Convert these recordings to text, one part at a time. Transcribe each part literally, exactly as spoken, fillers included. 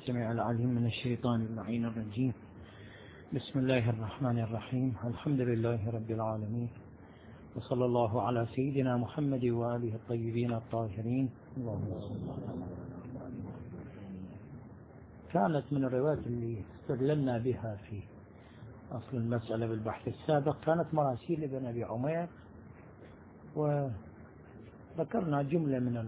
السميع العليم من الشيطان اللعين الرجيم. بسم الله الرحمن الرحيم. الحمد لله رب العالمين، وصلى الله على سيدنا محمد وآله الطيبين الطاهرين. اللهم صل على محمد. كانت من الروايات اللي استدللنا بها في أصل المسألة بالبحث السابق كانت مراسيل ابن أبي عمير، وذكرنا جملة من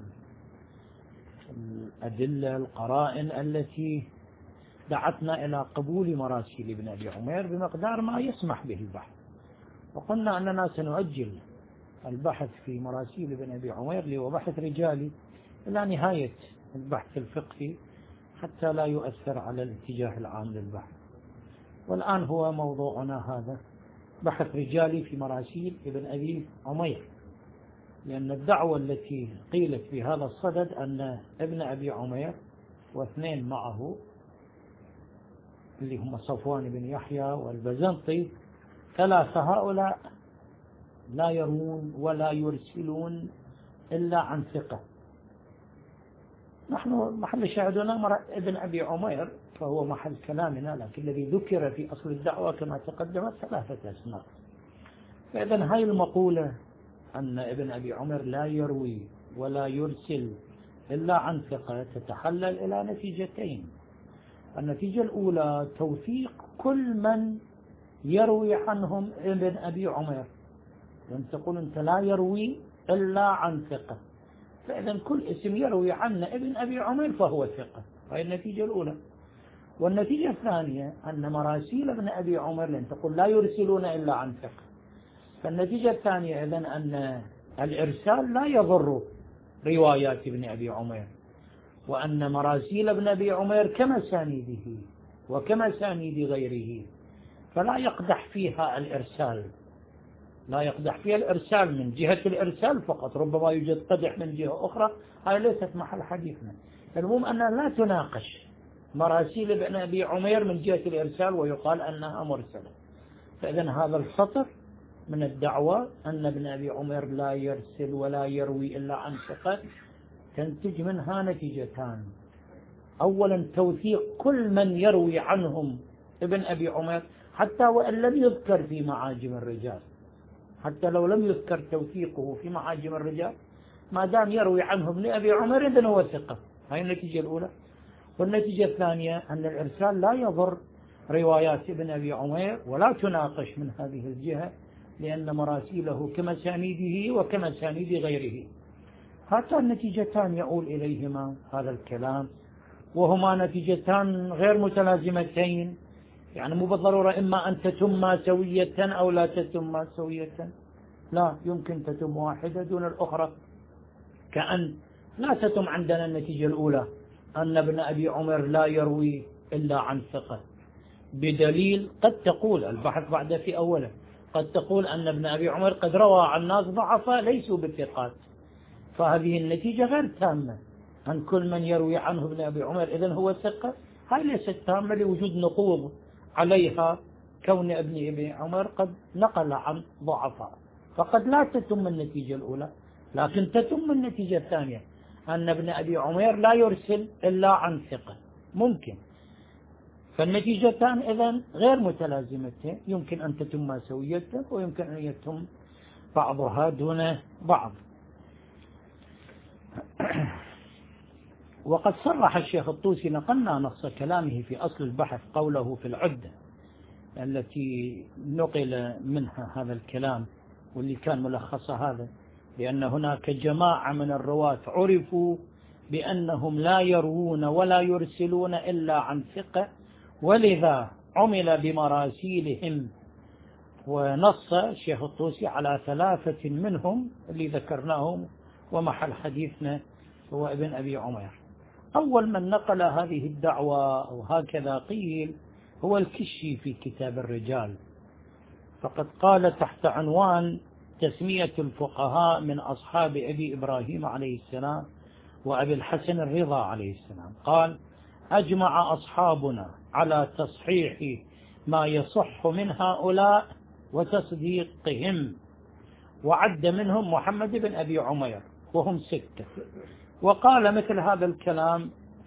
الأدلة القرائن التي دعتنا إلى قبول مراسيل ابن أبي عمير بمقدار ما يسمح به البحث، وقلنا أننا سنؤجل البحث في مراسيل ابن أبي عمير اللي هو بحث رجالي إلى نهاية البحث الفقهي حتى لا يؤثر على الاتجاه العام للبحث. والآن هو موضوعنا هذا بحث رجالي في مراسيل ابن أبي عمير، لأن الدعوة التي قيلت في هذا الصدد أن ابن أبي عمير واثنين معه اللي هم صفوان بن يحيى والبزنطي، ثلاثة هؤلاء لا يروون ولا يرسلون إلا عن ثقة. نحن محل شاهدنا ابن أبي عمير فهو محل كلامنا، لكن الذي ذكر في أصل الدعوة كما تقدمت ثلاثة أسماء. فإذن هاي المقولة أن ابن أبي عمير لا يروي ولا يرسل إلا عن ثقة تتحلل إلى نتيجتين. النتيجة الأولى توثيق كل من يروي عنهم ابن أبي عمير، لأن تقول أنت لا يروي إلا عن ثقة، فإذا كل اسم يروي عنه ابن أبي عمير فهو ثقة. هذه النتيجة الأولى. والنتيجة الثانية أن مراسيل ابن أبي عمير، لأن تقول لا يرسلون إلا عن ثقة، فالنتيجة الثانية إذن أن الإرسال لا يضر روايات ابن أبي عمير، وأن مراسيل ابن أبي عمير كمسانيده وكمسانيد غيره فلا يقدح فيها الإرسال، لا يقدح فيها الإرسال من جهة الإرسال فقط، ربما يوجد قدح من جهة أخرى، هذه ليست محل حديثنا. المهم أنها لا تناقش مراسيل ابن أبي عمير من جهة الإرسال ويقال أنها مرسلة. فإذن هذا السطر من الدعوة أن ابن أبي عمير لا يرسل ولا يروي إلا عن ثقة تنتج منها نتيجتان. أولا توثيق كل من يروي عنهم ابن أبي عمير حتى وإن لم يذكر في معاجم الرجال، حتى لو لم يذكر توثيقه في معاجم الرجال ما دام يروي عنهم لأبي عمير إذن هو ثقة. هذه النتيجة الأولى. والنتيجة الثانية أن الإرسال لا يضر روايات ابن أبي عمير ولا تناقش من هذه الجهة، لأن مراسيله كمسانيده وكمسانيد غيره. هاتان النتيجتان يؤول إليهما هذا الكلام، وهما نتيجتان غير متلازمتين، يعني مو بالضرورة إما أن تتم سوية أو لا تتم سوية، لا، يمكن تتم واحدة دون الأخرى. كأن لا تتم عندنا النتيجة الأولى أن ابن أبي عمر لا يروي إلا عن ثقة، بدليل قد تقول البحث بعد في أوله قد تقول أن ابن أبي عمر قد روى عن ناس ضعفاء ليسوا بالثقات، فهذه النتيجة غير تامة أن كل من يروي عنه ابن أبي عمر إذن هو ثقة. هاي ليست تامة لوجود نقوض عليها، كون ابن أبي عمر قد نقل عن ضعفاء، فقد لا تتم النتيجة الأولى، لكن تتم النتيجة الثانية أن ابن أبي عمر لا يرسل إلا عن ثقة ممكن. فالنتيجتان إذن غير متلازمتين، يمكن أن تتم سوية ويمكن أن يتم بعضها دون بعض. وقد صرح الشيخ الطوسي، نقلنا نص كلامه في أصل البحث قوله في العدة التي نقل منها هذا الكلام واللي كان ملخص هذا، لأن هناك جماعة من الرواة عرفوا بأنهم لا يروون ولا يرسلون إلا عن ثقة، ولذا عمل بمراسيلهم. ونص الشيخ الطوسي على ثلاثة منهم اللي ذكرناهم، ومحل حديثنا هو ابن أبي عمير. أول من نقل هذه الدعوة وهكذا قيل هو الكشي في كتاب الرجال، فقد قال تحت عنوان تسمية الفقهاء من أصحاب أبي إبراهيم عليه السلام وأبي الحسن الرضا عليه السلام، قال: أجمع أصحابنا على تصحيح ما يصح من هؤلاء وتصديقهم، وعد منهم محمد بن أبي عمير وهم ستة. وقال مثل هذا الكلام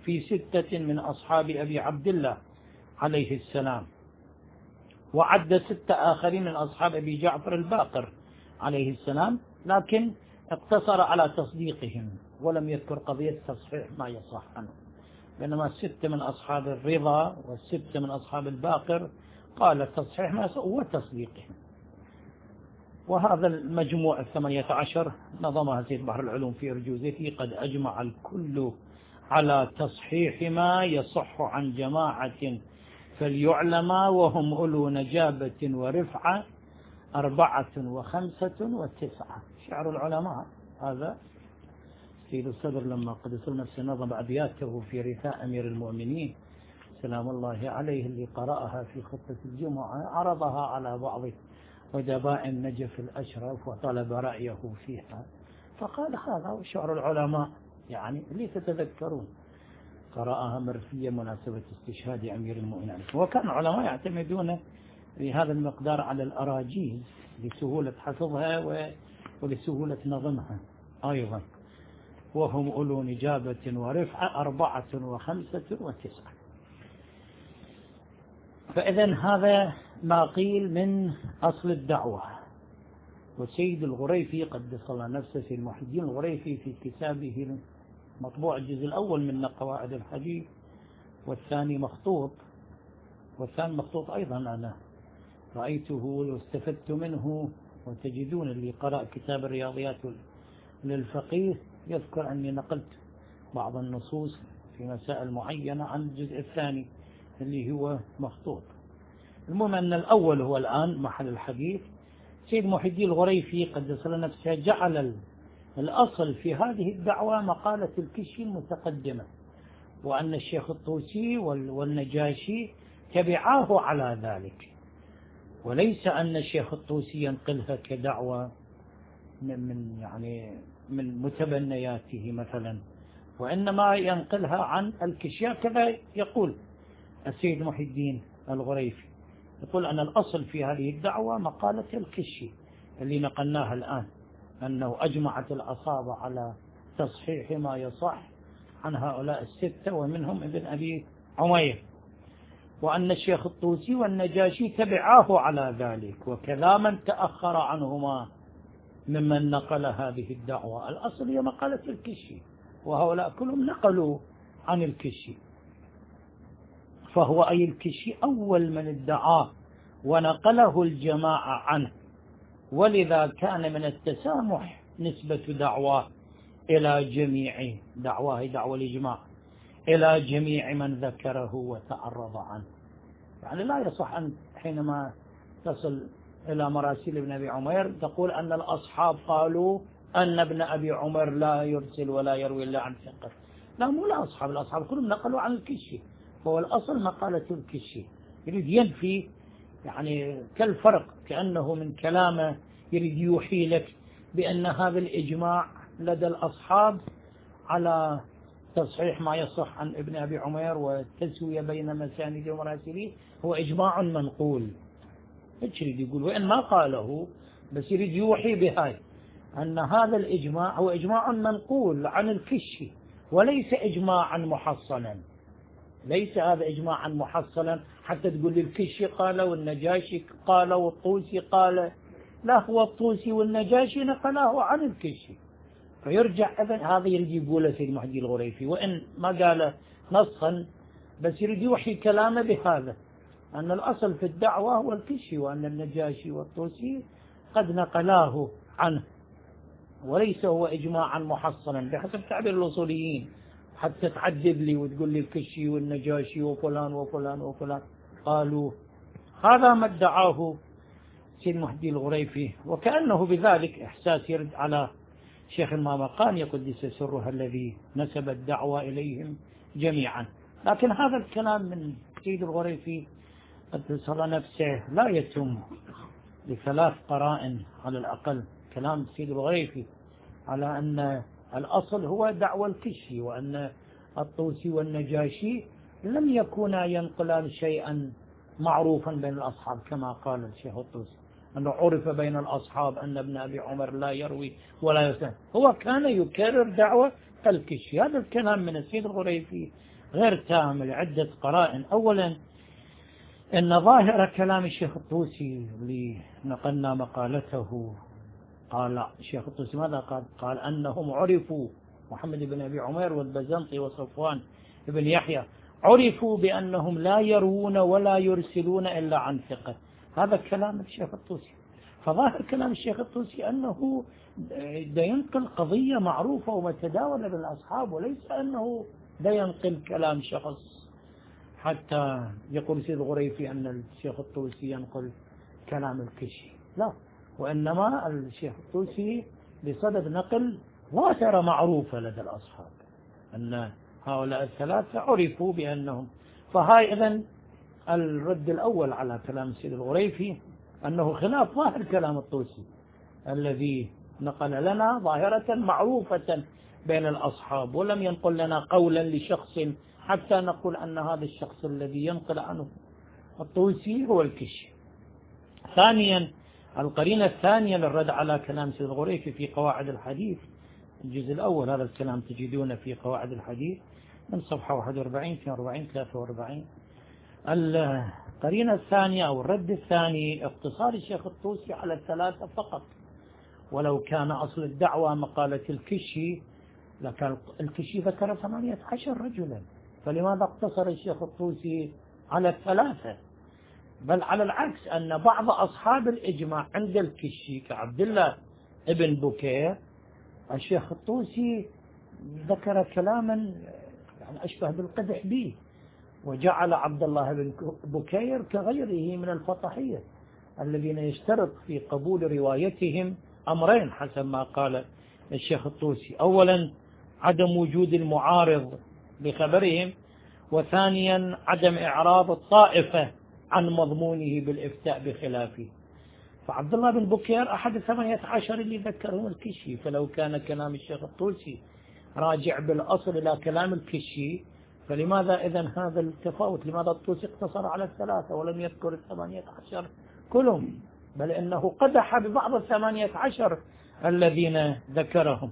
في ستة من أصحاب أبي عبد الله عليه السلام، وعد ستة آخرين من أصحاب أبي جعفر الباقر عليه السلام، لكن اقتصر على تصديقهم ولم يذكر قضية تصحيح ما يصح عنه. بينما الستة من أصحاب الرضا والستة من أصحاب الباقر قال تصحيح ما يصح وتصديقهم. وهذا المجموع الثمانية عشر نظمها سيد بحر العلوم في أرجوزته: قد أجمع الكل على تصحيح ما يصح عن جماعة فليعلما وهم أولو نجابة ورفعة أربعة وخمسة وتسعة. شعر العلماء. هذا سيد الصدر لما قدس نفسه نظم أبياته في رثاء أمير المؤمنين سلام الله عليه اللي قرأها في خطة الجمعة، عرضها على بعض ودباء النجف الأشرف وطلب رأيه فيها، فقال هذا هو شعر العلماء، يعني اللي تتذكرون قرأها مرفية مناسبة استشهاد أمير المؤمنين. وكان العلماء يعتمدون بهذا المقدار على الأراجيز لسهولة حفظها ولسهولة نظمها أيضا. وهم أولو نجابة ورفعة أربعة وخمسة وتسعة. فإذا هذا ما قيل من أصل الدعوة. وسيد الغريفي قدس الله نفسه سيد محي الدين الغريفي في كتابه مطبوع الجزء الأول من قواعد الحديث والثاني مخطوط، والثاني مخطوط أيضا أنا رأيته واستفدت منه، وتجدون اللي قرأ كتاب الرياضيات للفقيه يذكر أني نقلت بعض النصوص في مسائل معينة عن الجزء الثاني اللي هو مخطوط. المهم أن الأول هو الآن محل الحديث. سيد محي الدين الغريفي قدس الله نفسه جعل الأصل في هذه الدعوة مقالة الكشي المتقدمة، وأن الشيخ الطوسي والنجاشي تبعاه على ذلك، وليس أن الشيخ الطوسي ينقلها كدعوة من يعني من متبنياته مثلا، وإنما ينقلها عن الكشي. كذا يقول السيد محي الدين الغريفي، يقول أن الأصل في هذه الدعوة مقالة الكشي اللي نقلناها الآن، أنه أجمعت الأصابع على تصحيح ما يصح عن هؤلاء الستة ومنهم ابن أبي عمير، وأن الشيخ الطوسي والنجاشي تبعاه على ذلك، وكذا من تأخر عنهما ممن نقل هذه الدعوة. الأصل هي مقالة الكشي، وهؤلاء كلهم نقلوا عن الكشي، فهو أي الكشي أول من ادعاه ونقله الجماعة عنه، ولذا كان من التسامح نسبة دعواه إلى جميع دعواه دعوة الإجماع إلى جميع من ذكره وتعرض عنه. يعني لا يصح أن حينما تصل إلى مراسيل ابن أبي عمير تقول أن الأصحاب قالوا أن ابن أبي عمر لا يرسل ولا يروي إلا عن ثقة. لا، مو الأصحاب، الأصحاب كلهم نقلوا عن الكشي، فهو الأصل مقالة الكشي. يريد ينفي يعني كالفرق، كأنه من كلامه يريد يوحي لك بأن هذا الإجماع لدى الأصحاب على تصحيح ما يصح عن ابن أبي عمير والتسوية بين مسانده ومراسله هو إجماع منقول. ايش يريد يقول؟ وإن ما قاله بس يريد يوحي بهاي أن هذا الإجماع هو إجماع منقول عن الكشي وليس إجماعا محصلا. ليس هذا إجماعا محصلا حتى تقول لي الكشي قال والنجاشي قال والطوسي قال. لا، هو الطوسي والنجاشي نقله عن الكشي. فيرجع إذن هذا يريد يقوله سيد محي الدين الغريفي، وإن ما قال نصا بس يريد يوحي كلامه بهذا أن الأصل في الدعوة هو الكشي، وأن النجاشي والطوسي قد نقلاه عنه، وليس هو إجماعا محصنا بحسب تعبير الأصوليين. حتى تعدد لي وتقول لي الكشي والنجاشي وفلان وفلان وفلان قالوا. هذا ما ادعاه سيد محي الدين الغريفي، وكأنه بذلك إحساس يرد على شيخ المامقاني قدس سره الذي نسب الدعوة إليهم جميعا. لكن هذا الكلام من سيد الغريفي قدس الله نفسه لا يتم لثلاث قرائن على الأقل. كلام سيد الغريفي على أن الأصل هو دعوة الكشي، وأن الطوسي والنجاشي لم يكونا ينقلان شيئا معروفا بين الأصحاب كما قال الشيخ الطوسي أنه عرف بين الأصحاب أن ابن أبي عمر لا يروي ولا يسلم. هو كان يكرر دعوة الكشي. هذا الكلام من السيد الغريفي غير تام لعدة قرائن. أولا إن ظاهر كلام الشيخ الطوسي اللي نقلنا مقالته، قال الشيخ الطوسي ماذا قال؟ قال أنهم عرفوا، محمد بن أبي عمير والبزنطي وصفوان بن يحيى عرفوا بأنهم لا يروون ولا يرسلون إلا عن ثقة. هذا كلام الشيخ الطوسي. فظاهر كلام الشيخ الطوسي أنه دا ينقل قضية معروفة ومتداولة بين الأصحاب، وليس أنه دا ينقل كلام شخص حتى يقول سيد غريفي أن الشيخ الطوسي ينقل كلام الكشي، لا، وإنما الشيخ الطوسي بصدد نقل ظاهرة معروفة لدى الأصحاب أن هؤلاء الثلاثة عرفوا بأنهم. فهاي إذن الرد الأول على كلام سيد الغريفي أنه خلاف ظاهر كلام الطوسي الذي نقل لنا ظاهرة معروفة بين الأصحاب، ولم ينقل لنا قولا لشخص حتى نقول أن هذا الشخص الذي ينقل عنه الطوسي هو الكشي. ثانيا القرينة الثانية للرد على كلام سيد الغريفي في قواعد الحديث الجزء الأول، هذا الكلام تجدونه في قواعد الحديث من صفحة واحد وأربعين اثنين وأربعين ثلاثة وأربعين. القرينة الثانية أو الرد الثاني اقتصار الشيخ الطوسي على الثلاثة فقط، ولو كان أصل الدعوة مقالة الكشي لكان الكشي ذكر ثمانية عشر رجلا، فلماذا اقتصر الشيخ الطوسي على الثلاثة؟ بل على العكس، أن بعض أصحاب الإجماع عند الكشي كعبد الله ابن بكير الشيخ الطوسي ذكر كلاما يعني أشبه بالقدح به، وجعل عبد الله بن بكير كغيره من الفطحية الذين يشترط في قبول روايتهم أمرين حسب ما قال الشيخ الطوسي: أولا عدم وجود المعارض بخبرهم، وثانيا عدم إعراض الطائفة عن مضمونه بالإفتاء بخلافه. فعبد الله بن بكير أحد الثمانية عشر اللي ذكرهم الكشي، فلو كان كلام الشيخ الطوسي راجع بالأصل إلى كلام الكشي فلماذا إذن هذا التفاوت؟ لماذا الطوسي اقتصر على الثلاثة ولم يذكر الثمانية عشر كلهم، بل إنه قدح ببعض الثمانية عشر الذين ذكرهم؟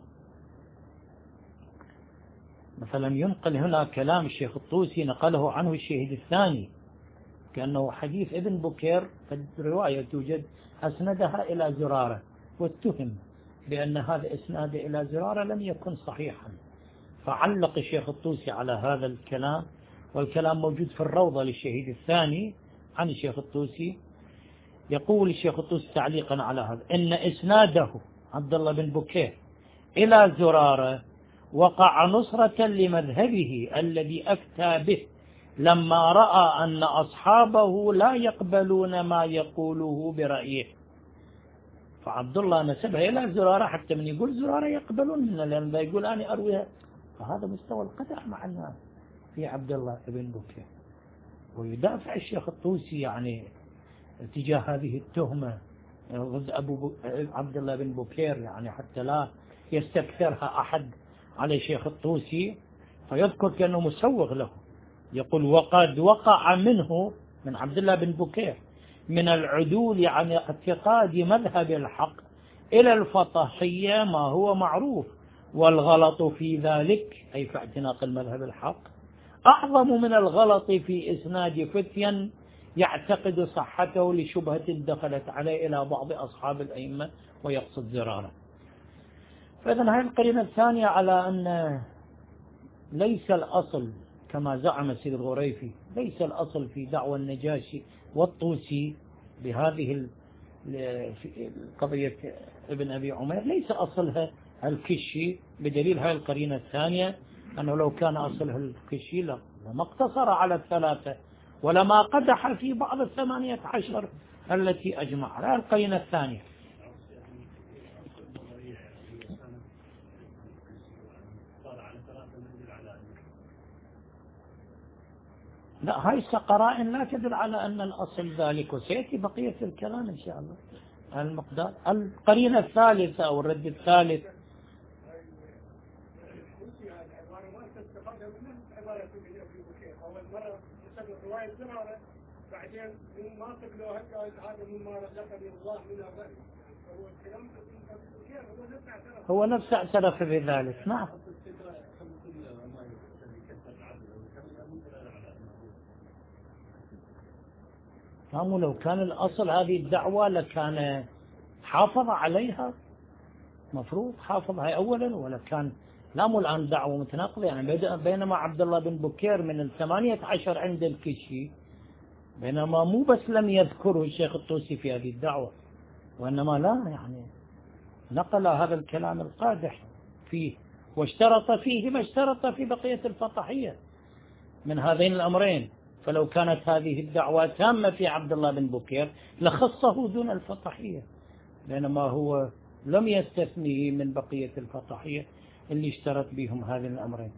مثلا ينقل هنا كلام الشيخ الطوسي نقله عنه الشهيد الثاني كأنه حديث ابن بكير، فالرواية توجد أسندها إلى زرارة، واتهم بأن هذا إسناد إلى زرارة لم يكن صحيحا، فعلق الشيخ الطوسي على هذا الكلام، والكلام موجود في الروضة للشهيد الثاني عن الشيخ الطوسي. يقول الشيخ الطوسي تعليقا على هذا: إن إسناده عبد الله بن بكير إلى زرارة وقع نصرة لمذهبه الذي أفتى به لما رأى أن أصحابه لا يقبلون ما يقوله برأيه. فعبد الله نسبها إلى زرارة حتى من يقول زرارة يقبلون منه، لأن ذا يقول أنا أرويها. فهذا مستوى القدح مع الناس في عبد الله بن بكير، ويدافع الشيخ الطوسي يعني تجاه هذه التهمة ضد أبو عبد الله بن بكير، يعني حتى لا يستكثرها أحد على الشيخ الطوسي، فيذكر كأنه مسوغ له. يقول: وقد وقع منه من عبد الله بن بكير من العدول عن اعتقاد مذهب الحق إلى الفطحية ما هو معروف، والغلط في ذلك أي في اعتناق المذهب الحق أعظم من الغلط في إسناد فتيا يعتقد صحته لشبهة دخلت عليه إلى بعض أصحاب الأئمة، ويقصد زرارة. فإذن هذه القرينة الثانية على أن ليس الأصل كما زعم سيد الغريفي، ليس الأصل في دعوى النجاشي والطوسي بهذه القضية ابن أبي عمير، ليس أصلها الكشي، بدليل هذه القرينة الثانية أنه لو كان أصلها الكشي لما اقتصر على الثلاثة ولما قدح في بعض الثمانية عشر التي أجمع على القرينة الثانية. لا، هاي قرائن لا تدل على أن الأصل ذلك، وسيأتي بقية الكلام إن شاء الله. المقدار القرينة الثالثة أو الرد الثالث: هو نفسه اعترف بذلك. نعم، هم لو كان الأصل هذه الدعوة لكان حافظ عليها، مفروض حافظها أولا، ولا كان لامو الآن دعوة متناقضة. يعني بينما عبد الله بن بكير من الثمانية عشر عند الكشي، بينما مو بس لم يذكره الشيخ الطوسي في هذه الدعوة، وإنما لا يعني نقل هذا الكلام القادح فيه، واشترط فيه ما اشترط في بقية الفطحية من هذين الأمرين. فلو كانت هذه الدعوة تامة في عبد الله بن بكير لخصه دون الفطحية، بينما هو لم يستثنيه من بقية الفطحية اللي اشترط بهم هذين الأمرين.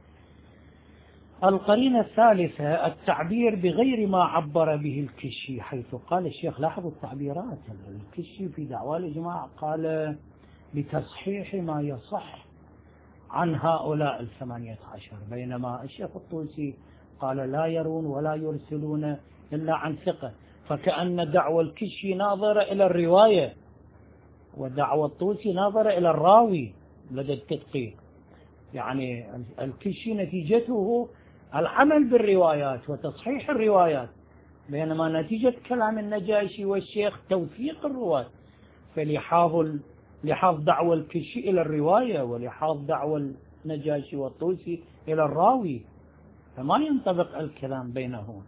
القرينة الثالثة التعبير بغير ما عبر به الكشي، حيث قال الشيخ، لاحظوا التعبيرات، الكشي في دعوى الإجماع قال بتصحيح ما يصح عن هؤلاء الثمانية عشر، بينما الشيخ الطوسي قال لا يرون ولا يرسلون إلا عن ثقة، فكأن دعوى الكشي ناظرة إلى الرواية، ودعوى الطوسي ناظرة إلى الراوي لدى التدقيق. يعني الكشي نتيجته العمل بالروايات وتصحيح الروايات، بينما نتيجة كلام النجاشي والشيخ توثيق الرواة. فلحاظ لحاظ دعوى الكشي إلى الرواية، ولحاظ دعوى النجاشي والطوسي إلى الراوي، فما ينطبق الكلام بينهما.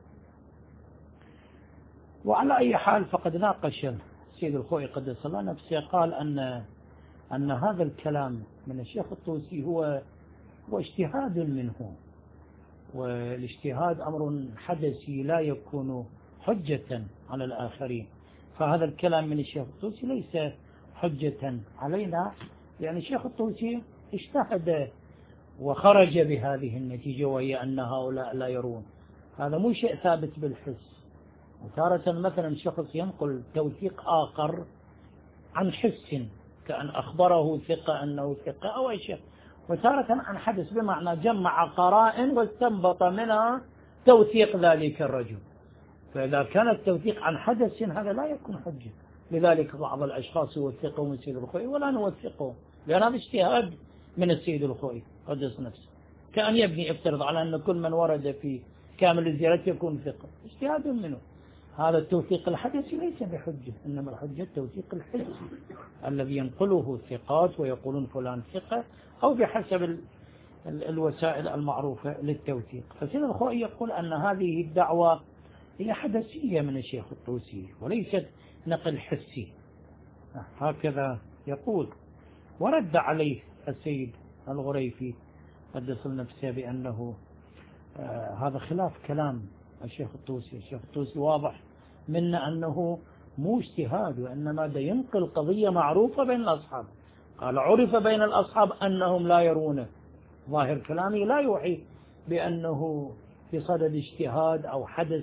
وعلى أي حال فقد ناقش السيد الخوئي قدس الله نفسه، قال أن أن هذا الكلام من الشيخ الطوسي هو هو اجتهاد منه، والاجتهاد أمر حدثي لا يكون حجة على الآخرين، فهذا الكلام من الشيخ الطوسي ليس حجة علينا، يعني الشيخ الطوسي اجتهد وخرج بهذه النتيجة، وهي أن هؤلاء لا يرون. هذا مو شيء ثابت بالحس. وتارة مثلا شخص ينقل توثيق آخر عن حس، كأن أخبره ثقة أنه ثقة أو أي شيء، وتارة عن حدث، بمعنى جمع قرائن واستنبط منها توثيق ذلك الرجل. فإذا كان التوثيق عن حدث هذا لا يكون حجة. لذلك بعض الأشخاص يوثقهم السيد الخوئي ولا نوثقهم، لأن هذا اجتهاد من السيد الخوئي قدس نفسه، كأن يبني افترض على أن كل من ورد في كامل الزيارة يكون ثقة، اجتهاد منه. هذا التوثيق الحدثي ليس بحجة، إنما الحجة التوثيق الحسي الذي ينقله الثقات ويقولون فلان ثقة، أو بحسب ال ال الوسائل المعروفة للتوثيق. فسيد الخوئي يقول أن هذه الدعوة هي حدثية من الشيخ الطوسي وليست نقل حسي، هكذا يقول. ورد عليه السيد الغريفي قدس نفسه بأنه آه هذا خلاف كلام الشيخ الطوسي. الشيخ الطوسي واضح منا أنه مو اجتهاد، وإنما ده ينقل قضية معروفة بين الأصحاب. قال عرف بين الأصحاب أنهم لا يرونه، ظاهر كلامي لا يوحي بأنه في صدد اجتهاد أو حدث،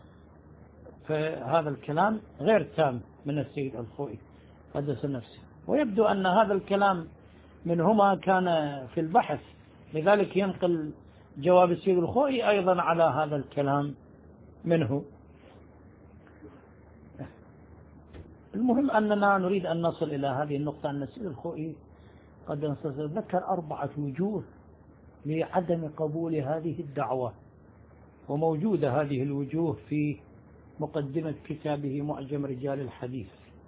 فهذا الكلام غير تام من السيد الخوئي قدس نفسه. ويبدو أن هذا الكلام منهما كان في البحث، لذلك ينقل جواب السيد الخوئي أيضا على هذا الكلام منه. المهم أننا نريد أن نصل إلى هذه النقطة، أن السيد الخوئي قد ذكر أربعة وجوه لعدم قبول هذه الدعوة، وموجودة هذه الوجوه في مقدمة كتابه معجم رجال الحديث.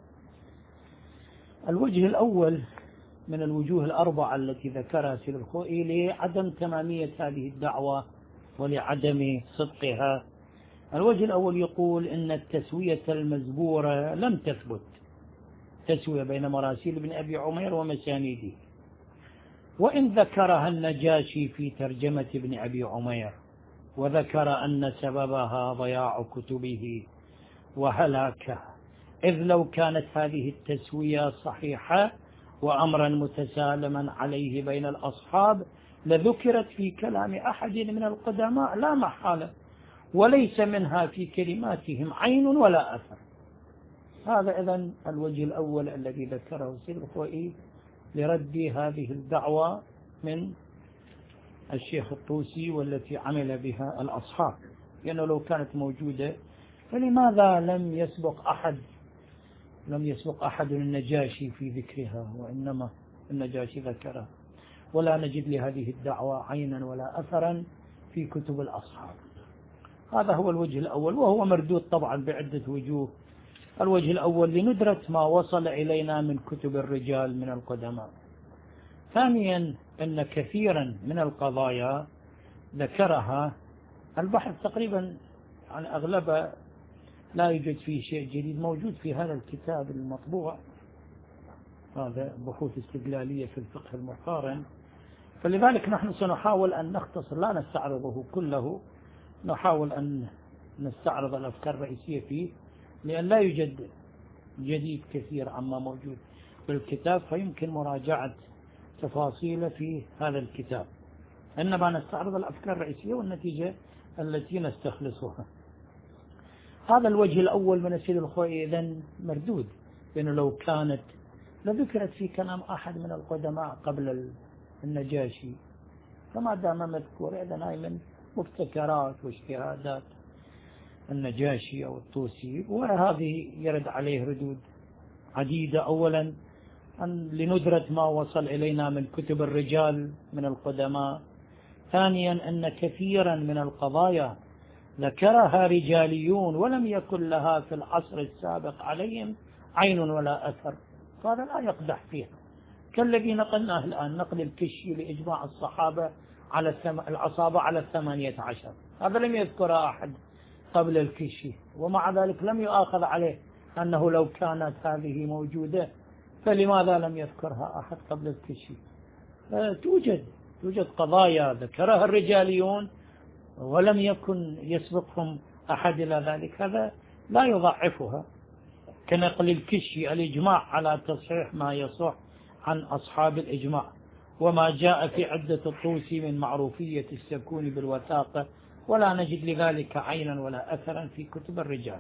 الوجه الأول من الوجوه الأربعة التي ذكرها السيد الخوئي لعدم تمامية هذه الدعوة ولعدم صدقها. الوجه الأول يقول إن التسوية المزبورة لم تثبت، تسوية بين مراسيل ابن أبي عمير ومسانيده، وإن ذكرها النجاشي في ترجمة ابن أبي عمير، وذكر أن سببها ضياع كتبه وهلاكه، إذ لو كانت هذه التسوية صحيحة وأمرا متسالما عليه بين الأصحاب لذكرت في كلام أحد من القدماء لا محالة، وليس منها في كلماتهم عين ولا أثر. هذا إذن الوجه الأول الذي ذكره السيد الخوئي لرد هذه الدعوة من الشيخ الطوسي والتي عمل بها الأصحاب، لأنه لو كانت موجودة فلماذا لم يسبق أحد لم يسبق أحد النجاشي في ذكرها، وإنما النجاشي ذكرها، ولا نجد لهذه الدعوة عينا ولا أثرا في كتب الأصحاب. هذا هو الوجه الأول، وهو مردود طبعا بعدة وجوه. الوجه الأول لندرة ما وصل إلينا من كتب الرجال من القدماء. ثانيا أن كثيرا من القضايا ذكرها البحث تقريبا عن أغلبها لا يوجد فيه شيء جديد، موجود في هذا الكتاب المطبوع، هذا بحوث استدلالية في الفقه المقارن. فلذلك نحن سنحاول أن نختصر، لا نستعرضه كله، نحاول أن نستعرض الأفكار الرئيسية فيه، لأن لا يوجد جديد كثير عما موجود في الكتاب، فيمكن مراجعة تفاصيل في هذا الكتاب، إنما نستعرض الأفكار الرئيسية والنتيجة التي نستخلصها. هذا الوجه الأول من السيد الخوئي إذن مردود، لأنه لو كانت لذكرت في كلام أحد من القدماء قبل النجاشي، فما دام مذكور إذن هاي من مبتكرات واجتهادات النجاشي أو الطوسي، وهذه يرد عليه ردود عديدة. أولا أن لندرة ما وصل إلينا من كتب الرجال من القدماء. ثانيا أن كثيرا من القضايا ذكرها رجاليون ولم يكن لها في العصر السابق عليهم عين ولا أثر، فهذا لا يقدح فيها، كالذي نقلناه الآن، نقل الكشي لإجماع الصحابة على الثم... العصابة على الثمانية عشر، هذا لم يذكرها أحد قبل الكشي، ومع ذلك لم يؤاخذ عليه أنه لو كانت هذه موجودة فلماذا لم يذكرها أحد قبل الكشي. توجد توجد قضايا ذكرها الرجاليون ولم يكن يسبقهم أحد إلى ذلك، هذا لا يضعفها، كنقل الكشي الإجماع على تصحيح ما يصح عن أصحاب الإجماع، وما جاء في عدة الطوسي من معروفية السكون بالوثاقة، ولا نجد لذلك عينا ولا أثرا في كتب الرجال.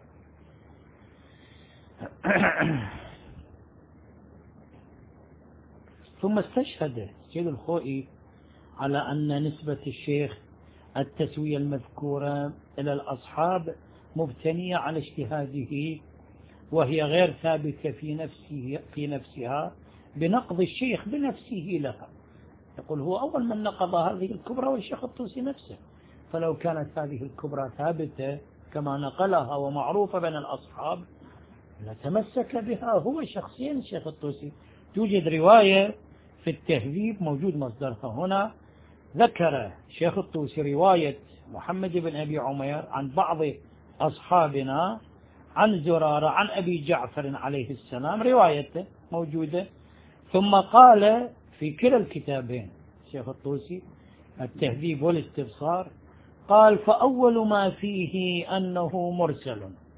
ثم استشهد السيد الخوئي على أن نسبة الشيخ التسوية المذكورة إلى الأصحاب مبتنية على اجتهاده، وهي غير ثابتة في نفسه في نفسها بنقض الشيخ بنفسه لها. يقول هو أول من نقض هذه الكبرى والشيخ الطوسي نفسه، فلو كانت هذه الكبرى ثابتة كما نقلها ومعروفة بين الأصحاب لتمسك بها هو شخصيا الشيخ الطوسي. توجد رواية في التهذيب، موجود مصدرها هنا، ذكر شيخ الطوسي رواية محمد بن أبي عمير عن بعض أصحابنا عن زرارة عن أبي جعفر عليه السلام، روايته موجودة، ثم قال في كلا الكتابين شيخ الطوسي التهذيب والاستبصار، قال فأول ما فيه أنه مرسل،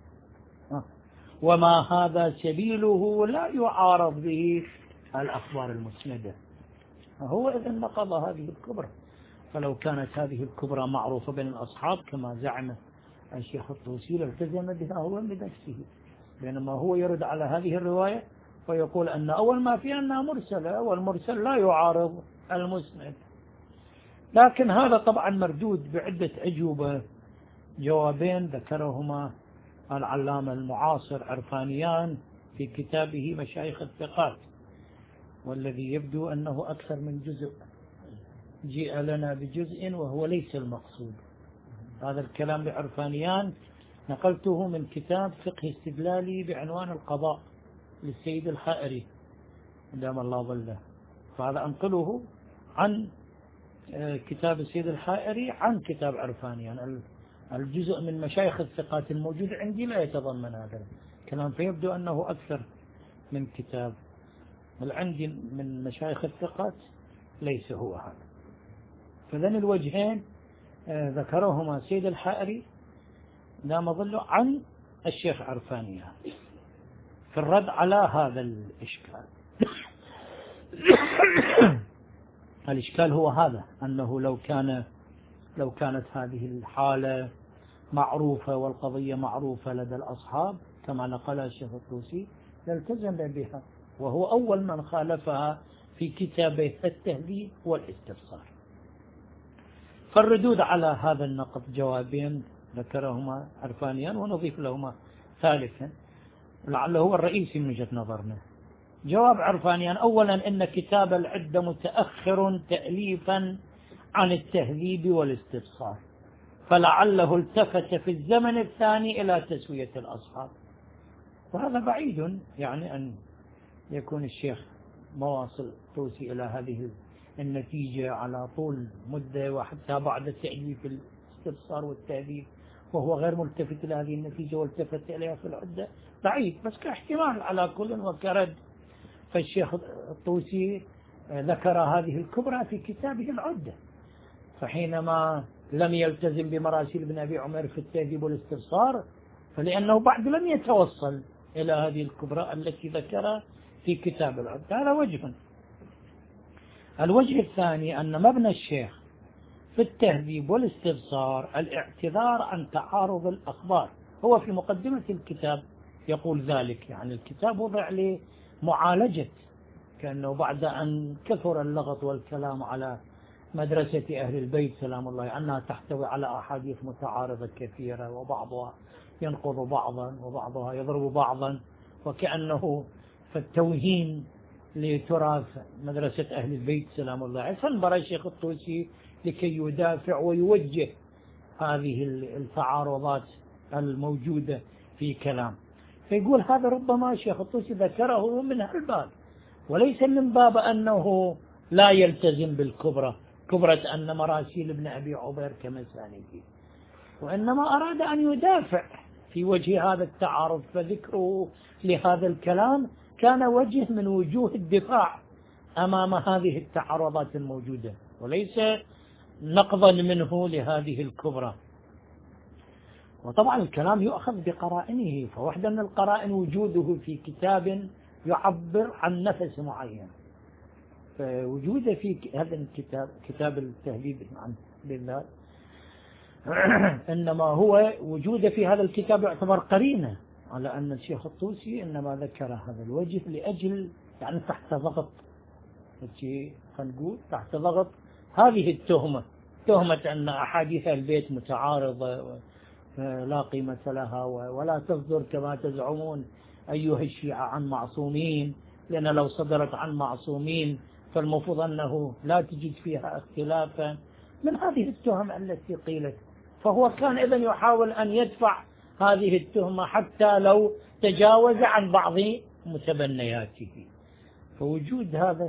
وما هذا سبيله لا يعارض به الأخبار المسندة. هو إذن نقض هذه الكبرى، فلو كانت هذه الكبرى معروفة بين الأصحاب كما زعم الشيخ الطوسي لالتزم بها هو بنفسه، بينما هو يرد على هذه الرواية ويقول أن أول ما فيها أنها مرسلة، والمرسل لا يعارض المسند. لكن هذا طبعا مردود بعدة أجوبة. جوابين ذكرهما العلامة المعاصر عرفانيان في كتابه مشايخ الثقات، والذي يبدو أنه أكثر من جزء، جيء لنا بجزء وهو ليس المقصود. هذا الكلام لعرفانيان نقلته من كتاب فقه استدلالي بعنوان القضاء للسيد الحائري دام الله ظله، فهذا أنقله عن كتاب السيد الحائري عن كتاب عرفانيان. الجزء من مشايخ الثقات الموجود عندي لا يتضمن هذا الكلام، فيبدو أنه أكثر من كتاب، عندي من مشايخ الثقات ليس هو هذا. فذن الوجهين ذكرهما سيد الحائري دام ظله عن الشيخ عرفانيان في الرد على هذا الإشكال. الإشكال هو هذا، أنه لو كان لو كانت هذه الحالة معروفة والقضية معروفة لدى الأصحاب كما نقلها الشيخ الطوسي لالتزم بها، وهو أول من خالفها في كتابه التهذيب والاستبصار. فالردود على هذا النقد جوابين ذكرهما عرفانيان، ونضيف لهما ثالثا لعله هو الرئيسي من وجهة نظرنا. جواب عرفانيان: أولا إن كتاب العدة متأخر تأليفا عن التهذيب والاستبصار، فلعله التفت في الزمن الثاني إلى تسوية الأصحاب. وهذا بعيد يعني أن يكون الشيخ مواصل توصي إلى هذه النتيجة على طول مدة وحتى بعد تأليف الاستبصار والتهذيب وهو غير ملتفت إلى هذه النتيجة والتفت إليها في العدة، بعيد بس كاحتمال على كل وكرد. فالشيخ الطوسي ذكر هذه الكبرى في كتابه العدة، فحينما لم يلتزم بمراسيل ابن أبي عمر في التهذيب والاستبصار فلأنه بعد لم يتوصل إلى هذه الكبرى التي ذكرها في كتاب العدة. هذا وجه. الوجه الثاني أن مبنى الشيخ في التهذيب والاستبصار الاعتذار عن تعارض الأخبار. هو في مقدمة الكتاب يقول ذلك، يعني الكتاب وضع لمعالجة كأنه بعد أن كثر اللغط والكلام على مدرسة أهل البيت سلام الله أنها تحتوي على أحاديث متعارضة كثيرة وبعضها ينقض بعضا وبعضها يضرب بعضا، وكأنه فالتوهين لتراث مدرسة أهل البيت سلام الله عليه. فانبر الشيخ الطوسي لكي يدافع ويوجه هذه التعارضات الموجودة في كلام، فيقول هذا ربما الشيخ الطوسي ذكره من هالباب وليس من باب أنه لا يلتزم بالكبرى، كبرة أن مراسيل ابن أبي عمر كمسانده، وإنما أراد أن يدافع في وجه هذا التعارض. فذكره لهذا الكلام كان وجه من وجوه الدفاع أمام هذه التعارضات الموجودة وليس نقضا منه لهذه الكبرى. وطبعا الكلام يؤخذ بقرائنه، فواحدة من القرائن وجوده في كتاب يعبر عن نفس معين، فوجوده في هذا الكتاب كتاب التهذيب عن بالله إنما هو وجوده في هذا الكتاب يعتبر قرينة على أن الشيخ الطوسي إنما ذكر هذا الوجه لأجل يعني تحت ضغط نقول تحت ضغط هذه التهمة، تهمة أن أحاديث البيت متعارضة لا قيمة لها ولا تصدر كما تزعمون أيها الشيعة عن معصومين، لأن لو صدرت عن معصومين فالمفروض أنه لا تجد فيها اختلافا من هذه التهم التي قيلت. فهو كان إذن يحاول أن يدفع هذه التهمة حتى لو تجاوز عن بعض متبنياته. فوجود هذا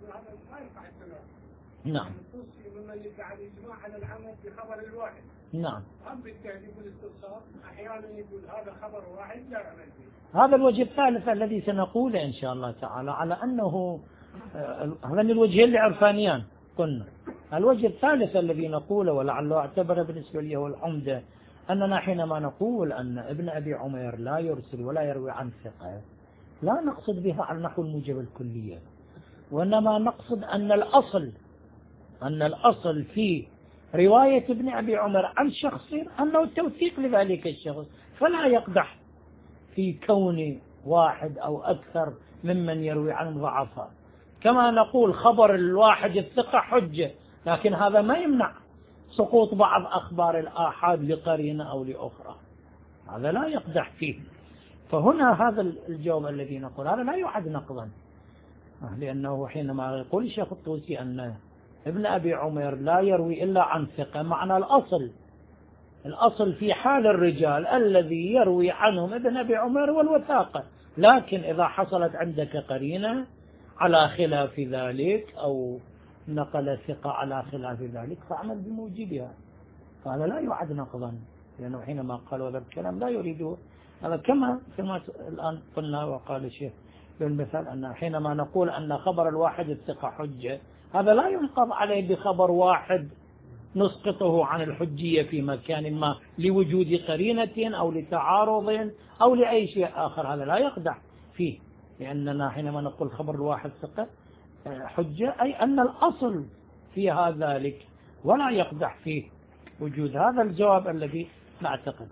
نعم ممن يدعي الإجماع على العمل بخبر الواحد. نعم. أم بالتهذيب والاستبصار أحيانا يقول هذا خبر واحد لا عمل به. هذا الوجه الثالث الذي سنقوله إن شاء الله تعالى على أنه هذان الوجهين العرفانيان قلنا. الوجه الثالث الذي نقوله ولعله اعتبر بالنسبة لي هو العمدة، أننا حينما نقول أن ابن أبي عمر لا يرسل ولا يروي عن ثقة لا نقصد بها على نحو الموجب الكلية، وإنما نقصد أن الأصل أن الأصل في رواية ابن أبي عمر عن شخص أنه التوثيق لذلك الشخص، فلا يقدح في كون واحد أو أكثر ممن يروي عن ضعفاء. كما نقول خبر الواحد الثقة حجة، لكن هذا ما يمنع سقوط بعض أخبار الآحاد لقرينة أو لأخرى، هذا لا يقدح فيه. فهنا هذا الجواب الذي نقول هذا لا يعد نقضا، لأنه حينما يقول الشيخ الطوسي أن ابن أبي عمر لا يروي إلا عن ثقة، معنى الأصل الأصل في حال الرجال الذي يروي عنهم ابن أبي عمر والوثاقة، لكن إذا حصلت عندك قرينة على خلاف ذلك أو نقل ثقة على خلاف ذلك فاعمل بموجبها، فهذا لا يعد نقضا، لأنه حينما قال هذا الكلام لا يريده هذا كما كما الآن قلنا وقال الشيخ بالمثال أن حينما نقول أن خبر الواحد الثقة حجة هذا لا ينقض عليه بخبر واحد نسقطه عن الحجية في مكان ما لوجود قرينة أو لتعارض أو لأي شيء آخر، هذا لا يقدح فيه، لأننا حينما نقول خبر الواحد ثقة حجة أي أن الأصل فيها ذلك ولا يقدح فيه وجود هذا الجواب الذي نعتقد.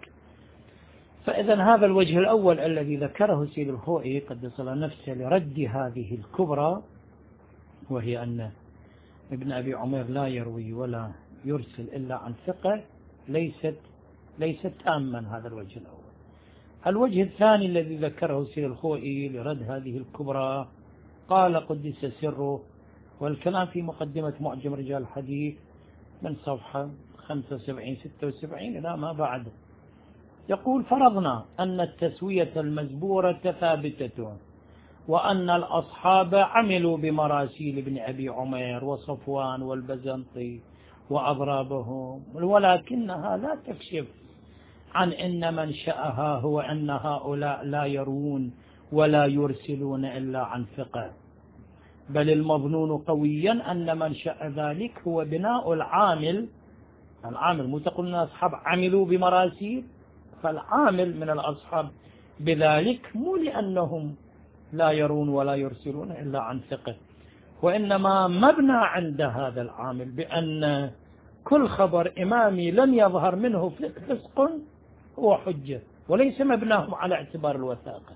فإذا هذا الوجه الأول الذي ذكره سيد الخوئي قدس الله نفسه لرد هذه الكبرى، وهي أن ابن أبي عمر لا يروي ولا يرسل إلا عن ثقة، ليست ليست تاما. هذا الوجه الأول. الوجه الثاني الذي ذكره سيد الخوئي لرد هذه الكبرى قال قدس سره، والكلام في مقدمة معجم رجال الحديث من صفحة خمسة وسبعين ستة وسبعين إلى ما بعده. يقول: فرضنا أن التسوية المزبورة ثابتة، وأن الأصحاب عملوا بمراسيل ابن أبي عمير وصفوان والبزنطي وأضرابهم، ولكنها لا تكشف عن أن منشأها هو أن هؤلاء لا يرون ولا يرسلون إلا عن ثقة، بل المظنون قويا أن منشأ ذلك هو بناء العامل العامل مو تقول أصحاب عملوا بمراسيل، فالعامل من الأصحاب بذلك مو لأنهم لا يرون ولا يرسلون إلا عن ثقة، وإنما مبنى عند هذا العامل بأن كل خبر إمامي لم يظهر منه فسق هو حجة، وليس مبناه على اعتبار الوثاقة.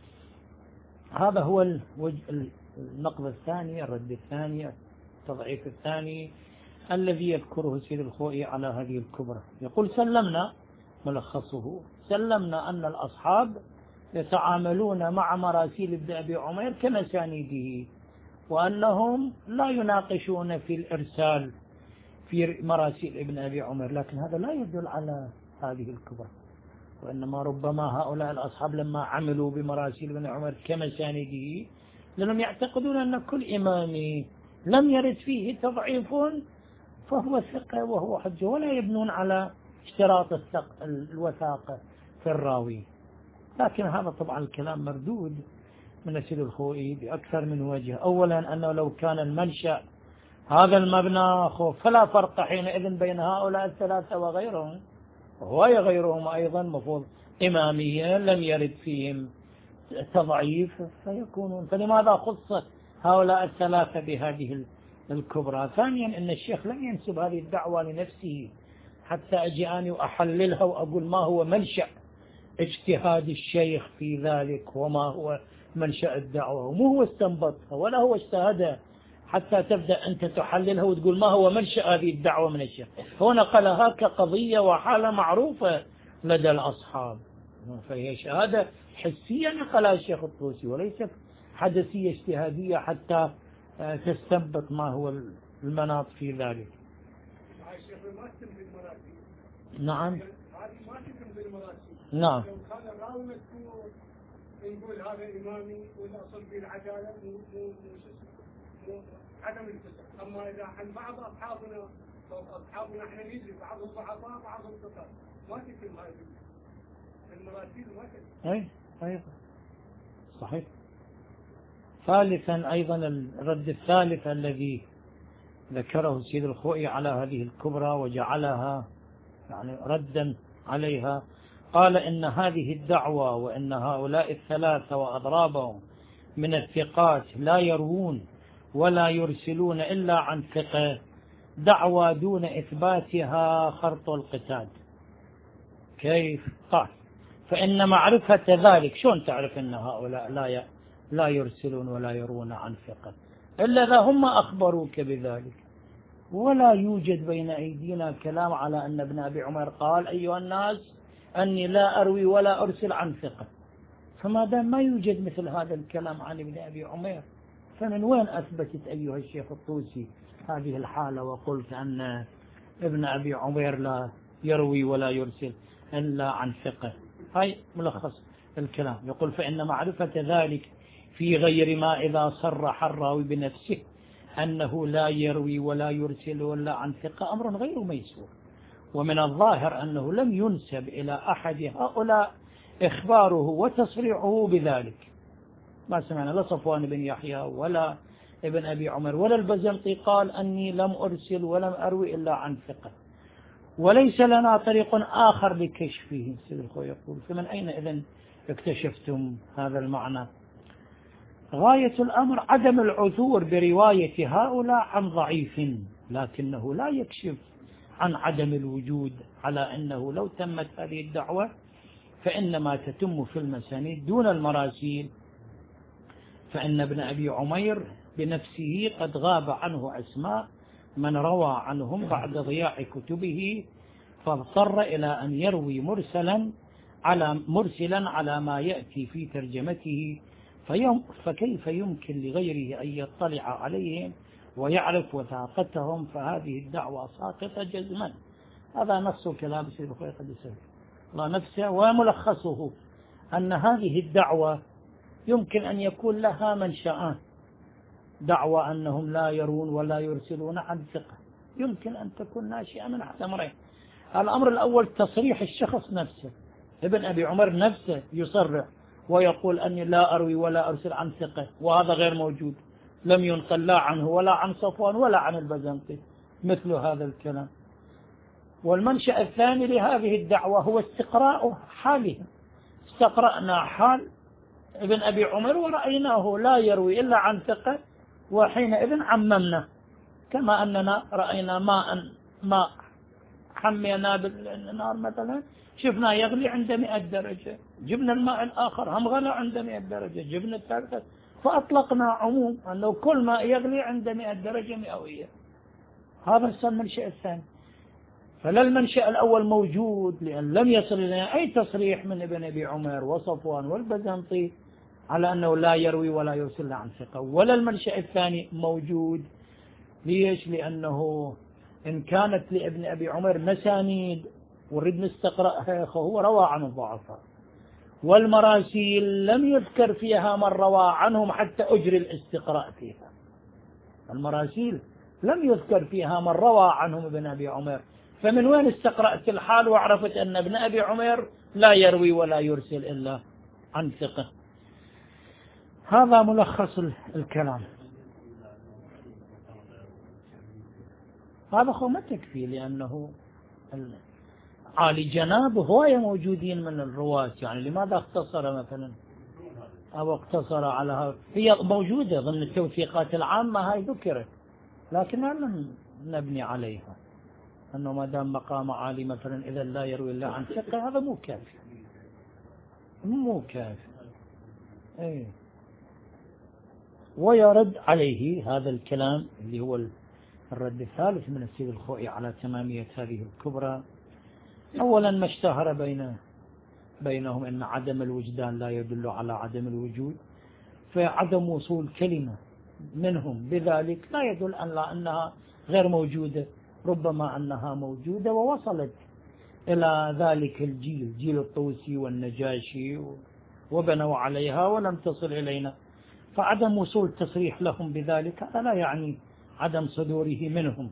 هذا هو النقد الثاني، الرد الثاني، التضعيف الثاني الذي يذكره سيد الخوئي على هذه الكبرى. يقول: سلمنا، ملخصه: سلمنا أن الأصحاب يتعاملون مع مراسيل ابن أبي عمير كمسانيده، وأنهم لا يناقشون في الإرسال في مراسيل ابن أبي عمير، لكن هذا لا يدل على هذه الكبرى، وإنما ربما هؤلاء الأصحاب لما عملوا بمراسيل ابن عمر كمسانيده لأنهم يعتقدون أن كل إمام لم يرد فيه تضعيف فهو ثقة وهو حجة، ولا يبنون على اشتراط الوثاقة في الراوي. لكن هذا طبعا الكلام مردود من سيد الخوئي بأكثر من وجه. أولا أنه لو كان المنشأ هذا المبنى فلا فرق حينئذ بين هؤلاء الثلاثة وغيرهم، وهو غيرهم أيضا مفروض إمامية لم يرد فيهم تضعيف فيكونون، فلماذا خص هؤلاء الثلاثة بهذه الكبرى؟ ثانيا أن الشيخ لم ينسب هذه الدعوة لنفسه حتى أجي أنا وأحللها وأقول ما هو منشأ اجتهاد الشيخ في ذلك وما هو منشأ الدعوة، ومو هو استنبطها ولا هو اجتهدها حتى تبدأ أنت تحللها وتقول ما هو منشأ هذه الدعوة من الشيخ. هو نقلها كقضية وحالة معروفة لدى الأصحاب، فهي شهادة حسية نقلها الشيخ الطوسي وليست حدثية اجتهادية حتى تستنبط ما هو المناط في ذلك. نعم نعم. لو كان الراوي مذكور نقول هذا إمامي والأصل في العدالة مو مو مو عدم الفسق. أما إذا عن بعض أصحابنا أصحابنا إحنا ندري بعضهم ضعفاء بعضهم ثقات، ما تكتب هذه المراسيل ما تكتب. أي أيضا صحيح. ثالثا أيضا الرد الثالث الذي ذكره سيد الخوئي على هذه الكبرى وجعلها يعني ردا عليها، قال إن هذه الدعوة وإن هؤلاء الثلاثة وأضرابهم من الثقات لا يروون ولا يرسلون إلا عن ثقة دعوة دون إثباتها خرط القتاد. كيف؟ قال: فإن معرفة ذلك، شلون تعرف أن هؤلاء لا لا يرسلون ولا يرون عن ثقة إلا إذا هم أخبروك بذلك، ولا يوجد بين أيدينا كلام على أن ابن أبي عمر قال أيها الناس أني لا أروي ولا أرسل عن ثقة، فما دام ما يوجد مثل هذا الكلام عن ابن أبي عمر فمن وين أثبتت أيها الشيخ الطوسي هذه الحالة وقلت أن ابن أبي عمر لا يروي ولا يرسل إلا عن ثقة؟ هاي ملخص الكلام. يقول: فإن معرفة ذلك في غير ما إذا صرح الراوي بنفسه أنه لا يروي ولا يرسل إلا عن ثقة أمر غير ميسور، ومن الظاهر أنه لم ينسب إلى أحد هؤلاء إخباره وتصريحه بذلك. ما سمعنا لا صفوان بن يحيى ولا ابن أبي عمر ولا البزنطي قال أني لم أرسل ولم أروي إلا عن ثقة، وليس لنا طريق آخر لكشفه. سيد الخوئي يقول: فمن أين إذن اكتشفتم هذا المعنى؟ غاية الأمر عدم العثور برواية هؤلاء عن ضعيف، لكنه لا يكشف عن عدم الوجود، على أنه لو تمت هذه الدعوة فإنما تتم في المسانيد دون المراسيل، فإن ابن أبي عمير بنفسه قد غاب عنه أسماء من روى عنهم بعد ضياع كتبه، فاضطر إلى أن يروي مرسلا على مرسلا على ما يأتي في ترجمته، فيوم فكيف يمكن لغيره أن يطلع عليهم ويعرف وثاقتهم؟ فهذه الدعوة ساقطة جزما، هذا نص كلام الشيخ الخوئي قدسه الله نفسه، وملخصه أن هذه الدعوة يمكن أن يكون لها منشآن. دعوة أنهم لا يرون ولا يرسلون عن ثقة يمكن أن تكون ناشئة من أحد أمرين. الأمر الأول تصريح الشخص نفسه، ابن أبي عمر نفسه يصرح ويقول أني لا أروي ولا أرسل عن ثقة، وهذا غير موجود، لم ينقل لا عنه ولا عن صفوان ولا عن البزنطي مثل هذا الكلام. والمنشأ الثاني لهذه الدعوة هو استقراء حالهم. استقرأنا حال ابن أبي عمر ورأيناه لا يروي إلا عن ثقة، وحينئذ عممنا، كما أننا رأينا ماء ماء حمينا بالنار مثلا شفنا يغلي عند مئة درجة، جبنا الماء الآخر هم غلى عند مئة درجة، جبنا الثالثة، فأطلقنا عموم أنه كل ماء يغلي عند مئة درجة مئوية. هذا المنشأ الثاني. فلا المنشأ الأول موجود لأن لم يصل إلينا أي تصريح من ابن أبي عمر وصفوان والبزنطي على أنه لا يروي ولا يرسل عن ثقة، ولا المنشأ الثاني موجود. ليش؟ لأنه إن كانت لابن أبي عمر مسانيد ونريد نستقرأها فهو روى عن الضعفاء، والمراسيل لم يذكر فيها من روى عنهم حتى أجري الاستقراء فيها. المراسيل لم يذكر فيها من روى عنهم ابن أبي عمر، فمن وين استقرأت الحال وعرفت أن ابن أبي عمر لا يروي ولا يرسل إلا عن ثقة؟ هذا ملخص الكلام. هذا هو ما تكفي، لأنه عالي جنابه هواية موجودين من الرواة، يعني لماذا اختصر مثلا أو اقتصر على هذا؟ هي موجودة ضمن التوثيقات العامة هاي ذكرت، لكن لم نبني عليها أنه ما دام مقام عالي مثلا إذا لا يروي إلا عن ثقة، هذا مو كافي، مو كافي. ايه. ويرد عليه هذا الكلام اللي هو الرد الثالث من السيد الخوئي على تمامية هذه الكبرى. أولا ما اشتهر بين بينهم أن عدم الوجدان لا يدل على عدم الوجود، فعدم وصول كلمة منهم بذلك لا يدل أن لا أنها غير موجودة، ربما أنها موجودة ووصلت إلى ذلك الجيل، جيل الطوسي والنجاشي، وبنوا عليها ولم تصل إلينا. فعدم وصول تصريح لهم بذلك هذا لا يعني عدم صدوره منهم.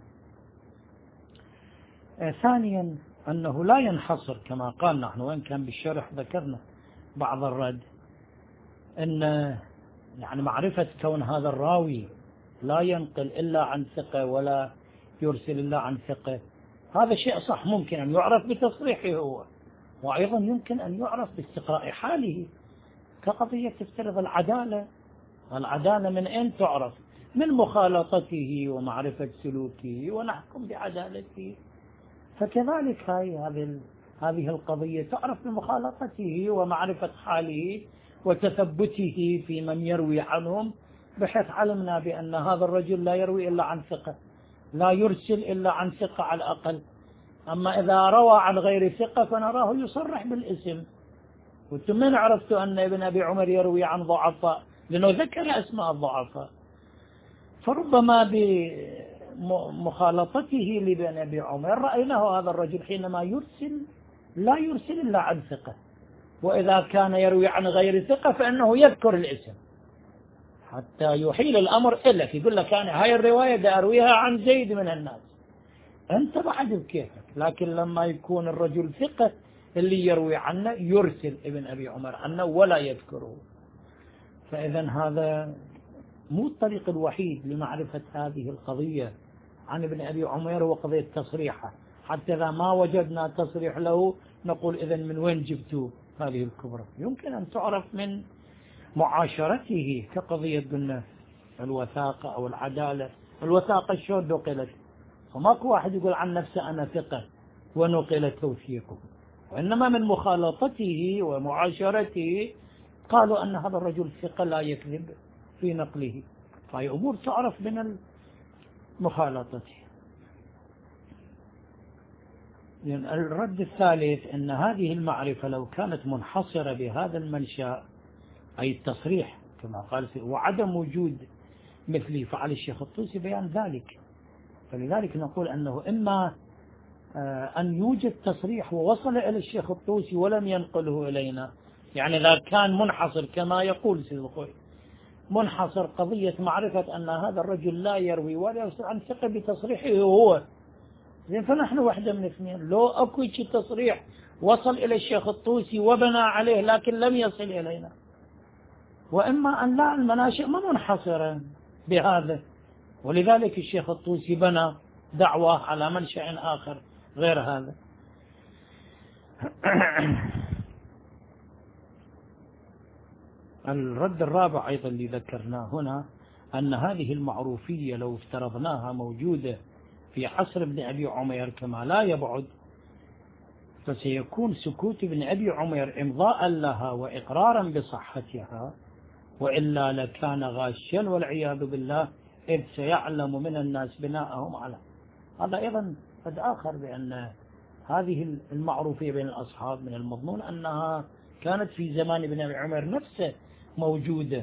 آه ثانيا أنه لا ينحصر كما قال نحن، وإن كان بالشرح ذكرنا بعض الرد، أن يعني معرفة كون هذا الراوي لا ينقل إلا عن ثقة ولا يرسل إلا عن ثقة، هذا شيء صح، ممكن أن يعرف بتصريحه هو، وأيضا يمكن أن يعرف باستقراء حاله، كقضية تفترض العدالة. العدالة من أين تعرف؟ من مخالطته ومعرفة سلوكه ونحكم بعدالته. فكذلك هاي هذه هذه القضية تعرف بمخالطته ومعرفة حاله وتثبته في من يروي عنهم، بحيث علمنا بأن هذا الرجل لا يروي إلا عن ثقة، لا يرسل إلا عن ثقة على الأقل. أما إذا روى عن غير ثقة فنراه يصرح بالاسم. وانتم من عرفتوا أن ابن أبي عمر يروي عن ضعفاء؟ لأنه ذكر أسماء الضعفاء. فربما بمخالطته لابن أبي عمر رأيناه هذا الرجل حينما يرسل لا يرسل إلا عن ثقة، وإذا كان يروي عن غير ثقة فإنه يذكر الاسم حتى يحيل الأمر إلك، يقول لك أنا هاي الرواية دا أرويها عن زيد من الناس، أنت بعد بكيفك. لكن لما يكون الرجل ثقة اللي يروي عنه يرسل ابن أبي عمر عنه ولا يذكره. فإذا هذا مو الطريق الوحيد لمعرفة هذه القضية عن ابن أبي عمر وقضية تصريحه، حتى إذا ما وجدنا تصريح له نقول إذن من وين جبتوا هذه الكبرى؟ يمكن أن تعرف من معاشرته، كقضية قلنا الوثاقة أو العدالة. الوثاقة شلون نقلت؟ فماكو واحد يقول عن نفسه أنا ثقة ونقل توثيقه، وإنما من مخالطته ومعاشرته قالوا أن هذا الرجل ثقة لا يكذب في نقله. فهي أمور تعرف من المخالطة. يعني الرد الثالث أن هذه المعرفة لو كانت منحصرة بهذا المنشأ، أي التصريح كما قال، وعدم وجود مثلي، فعل الشيخ الطوسي بيان ذلك. فلذلك نقول أنه إما أن يوجد تصريح ووصل إلى الشيخ الطوسي ولم ينقله إلينا، يعني إذا كان منحصر كما يقول سيد الخوي منحصر قضية معرفة أن هذا الرجل لا يروي ولا يصل عن ثقة بتصريحه هو، زين فنحن واحدة من اثنين، لو أكو شيء تصريح وصل إلى الشيخ الطوسي وبنى عليه لكن لم يصل إلينا، وإما أن لا المناشئ ما منحصرة بهذا، ولذلك الشيخ الطوسي بنى دعوة على منشأ آخر غير هذا. الرد الرابع أيضا اللي ذكرناه هنا أن هذه المعروفية لو افترضناها موجودة في عصر ابن أبي عمير كما لا يبعد، فسيكون سكوت ابن أبي عمير إمضاء لها وإقرارا بصحتها، وإلا لكان غاشا والعياذ بالله، إذ سيعلم من الناس بناءهم على هذا. أيضا قد آخر بأن هذه المعروفية بين الأصحاب من المضمون أنها كانت في زمان ابن أبي عمر نفسه موجودة،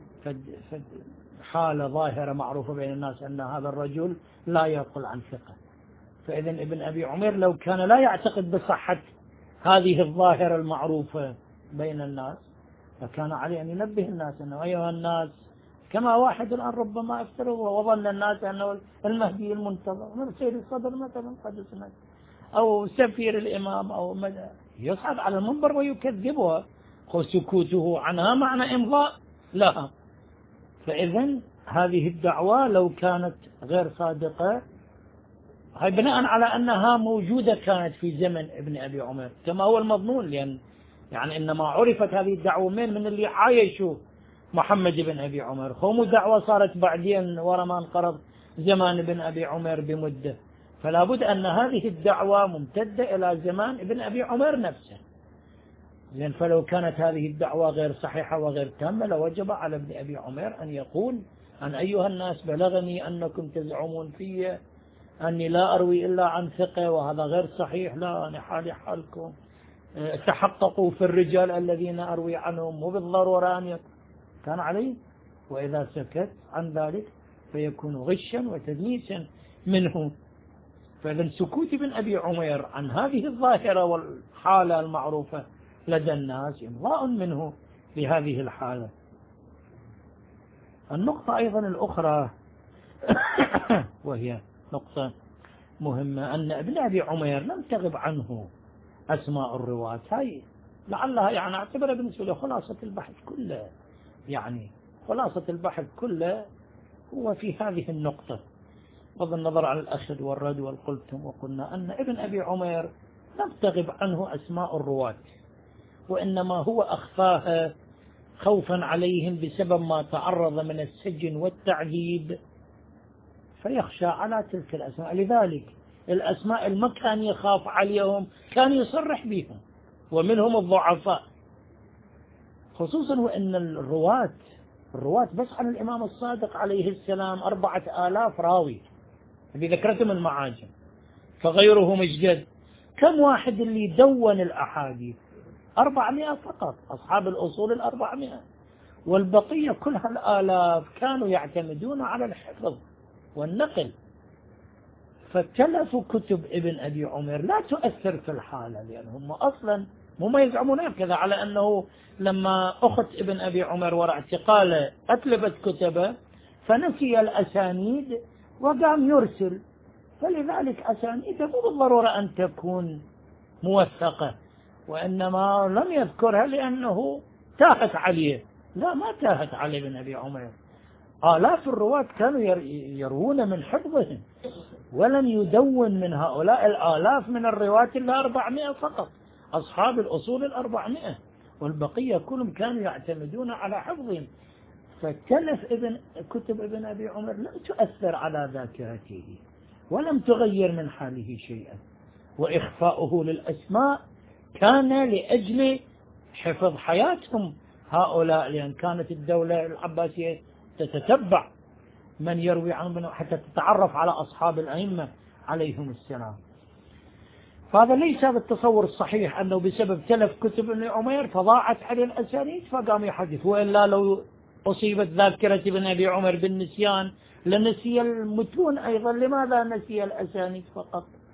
حالة ظاهرة معروفة بين الناس أن هذا الرجل لا يقل عن ثقة. فإذا ابن أبي عمر لو كان لا يعتقد بصحة هذه الظاهرة المعروفة بين الناس فكان عليه أن ينبه الناس أنه أيها الناس، كما واحد الآن ربما افتروا وظن الناس أنه المهدي المنتظر مرسل الصدر مثلا قد سمعت أو سفير الإمام أو مدى يصعد على المنبر ويكذبها، وسكوته عنها معنى إمضاء لها. فإذا هذه الدعوة لو كانت غير صادقة هي بناء على أنها موجودة كانت في زمن ابن أبي عمر كما هو المضمون، لأن يعني إنما عرفت هذه الدعوة من من اللي عايشوا محمد بن أبي عمر، هم دعوة صارت بعدين ورا ما انقرض زمان ابن أبي عمر بمدة، فلا بد أن هذه الدعوة ممتدة إلى زمان ابن أبي عمر نفسه. لأن فلو كانت هذه الدعوة غير صحيحة وغير تامة لوجب على ابن أبي عمر أن يقول أن أيها الناس بلغني أنكم تزعمون في أني لا أروي إلا عن ثقة وهذا غير صحيح، لا أنا حالي حالكم، تحققوا في الرجال الذين أروي عنهم وبالضرورة أن كان عليه، وإذا سكت عن ذلك فيكون غشا وتدليسا منه. فإذا سكوت ابن أبي عمر عن هذه الظاهرة والحالة المعروفة لدى الناس إمضاء منه بهذه الحالة. النقطة أيضا الأخرى وهي نقطة مهمة أن ابن أبي عمر لم تغب عنه أسماء الرواة، هاي لعلها يعني اعتبر بالنسبة له خلاصة البحث كله، يعني خلاصة البحث كله هو في هذه النقطة، بغض النظر عن الأخذ والرد والقلتم، وقلنا أن ابن أبي عمر لم تغب عنه أسماء الرواة، وإنما هو أخفاها خوفا عليهم بسبب ما تعرض من السجن والتعذيب، فيخشى على تلك الأسماء. لذلك الأسماء اللي ما كان يخاف عليهم كان يصرح بهم، ومنهم الضعفاء، خصوصا وأن الرواة الرواة بس عن الإمام الصادق عليه السلام أربعة آلاف راوي بذكرتهم المعاجم، فغيره مجد. كم واحد اللي دون الأحاديث؟ أربعمائة فقط، أصحاب الأصول الأربعمائة، والبقية كلها الآلاف كانوا يعتمدون على الحفظ والنقل. فتلف كتب ابن أبي عمر لا تؤثر في الحالة، لأنهم أصلا هم يزعمون هكذا على أنه لما أخت ابن أبي عمر وراء اعتقاله أتلفت كتبه فنسي الأسانيد وقام يرسل، فلذلك أسانيده مو بالضرورة أن تكون موثقة، وإنما لم يذكرها لأنه تاهت عليه. لا، ما تاهت عليه ابن أبي عمر، آلاف الرواة كانوا يروون من حفظهم، ولم يدون من هؤلاء الآلاف من الرواة إلا أربعمائة فقط، أصحاب الأصول الأربعمائة، والبقية كلهم كانوا يعتمدون على حفظهم. فتلف ابن كتب ابن أبي عمر لم تؤثر على ذاكرته ولم تغير من حاله شيئا، وإخفاؤه للأسماء كان لأجل حفظ حياتهم هؤلاء، لأن كانت الدولة العباسية تتتبع من يروي عنهم حتى تتعرف على أصحاب الأئمة عليهم السلام. فهذا ليس هذا التصور الصحيح أنه بسبب تلف كتب ابن عمر فضاعت عليه الأسانيد فقام يحدث، وإلا لو أصيبت ذاكرة ابن أبي عمر بالنسيان لنسي المتون أيضا، لماذا نسي الأسانيد فقط؟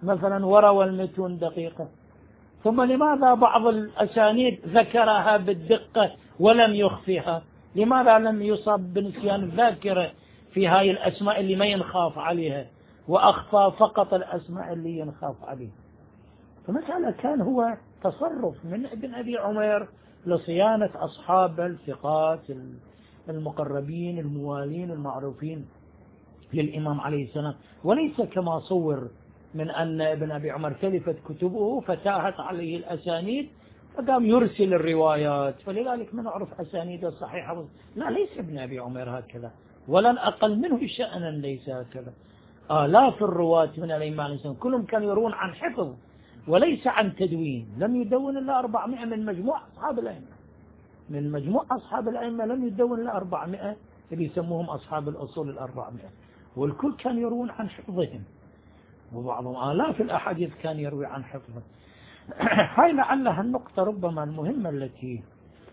مثلا وروى المتون دقيقة. ثم لماذا بعض الأسانيد ذكرها بالدقة ولم يخفيها؟ لماذا لم يصاب بنسيان الذاكرة في هاي الأسماء اللي ما ينخاف عليها، وأخفى فقط الأسماء اللي ينخاف عليها؟ فمسألة كان هو تصرف من ابن أبي عمير لصيانة أصحاب الثقات المقربين الموالين المعروفين للإمام عليه السلام، وليس كما صور من أن ابن أبي عمر تلفت كتبه فتاهت عليه الأسانيد فقام يرسل الروايات، فلذلك ما نعرف أسانيد الصحيحة. لا، ليس ابن أبي عمر هكذا، ولا أقل منه شأنا ليس هكذا. آلاف الرواة من الإمام عليه السلام كلهم كانوا يرون عن حفظ وليس عن تدوين. لم يدون إلا أربعمائة من مجموع أصحاب الأئمة، من مجموع أصحاب الأئمة لم يدون إلا أربعمائة اللي يسموهم أصحاب الأصول الأربعمائة، والكل كان يروون عن حفظهم، وبعضهم آلاف الأحاديث كان يروي عن حفظه. هاي لعلها النقطة ربما المهمة التي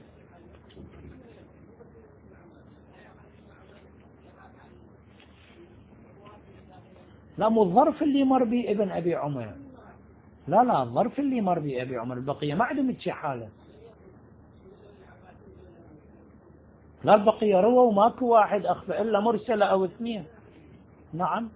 لا، مو الظرف اللي مر به ابن أبي عمر، لا لا الظرف اللي مر به أبي عمر، البقية ما عندهم شي حالة. لا، البقية رووا ماكو واحد أخفى إلا مرسلة أو اثنين. نعم،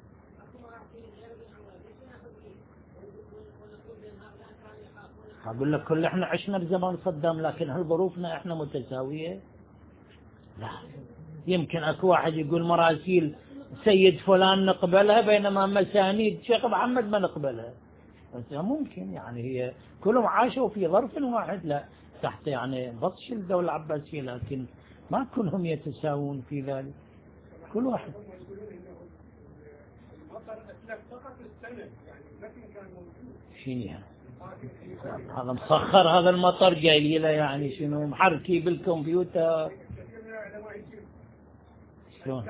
أقول لك كل إحنا عشنا بزمان صدام، لكن هل ظروفنا إحنا متساوية؟ لا، يمكن أكو واحد يقول مراسيل سيد فلان نقبلها بينما مسانيد شيخ محمد ما نقبلها. ممكن يعني هي كلهم عاشوا في ظرف واحد، لا تحت يعني بطش الدولة العباسية، لكن ما كلهم يتساوون في ذلك، كل واحد. شنو هذا مسخر هذا المطر جاي له يعني شنو محركي بالكمبيوتر شلون؟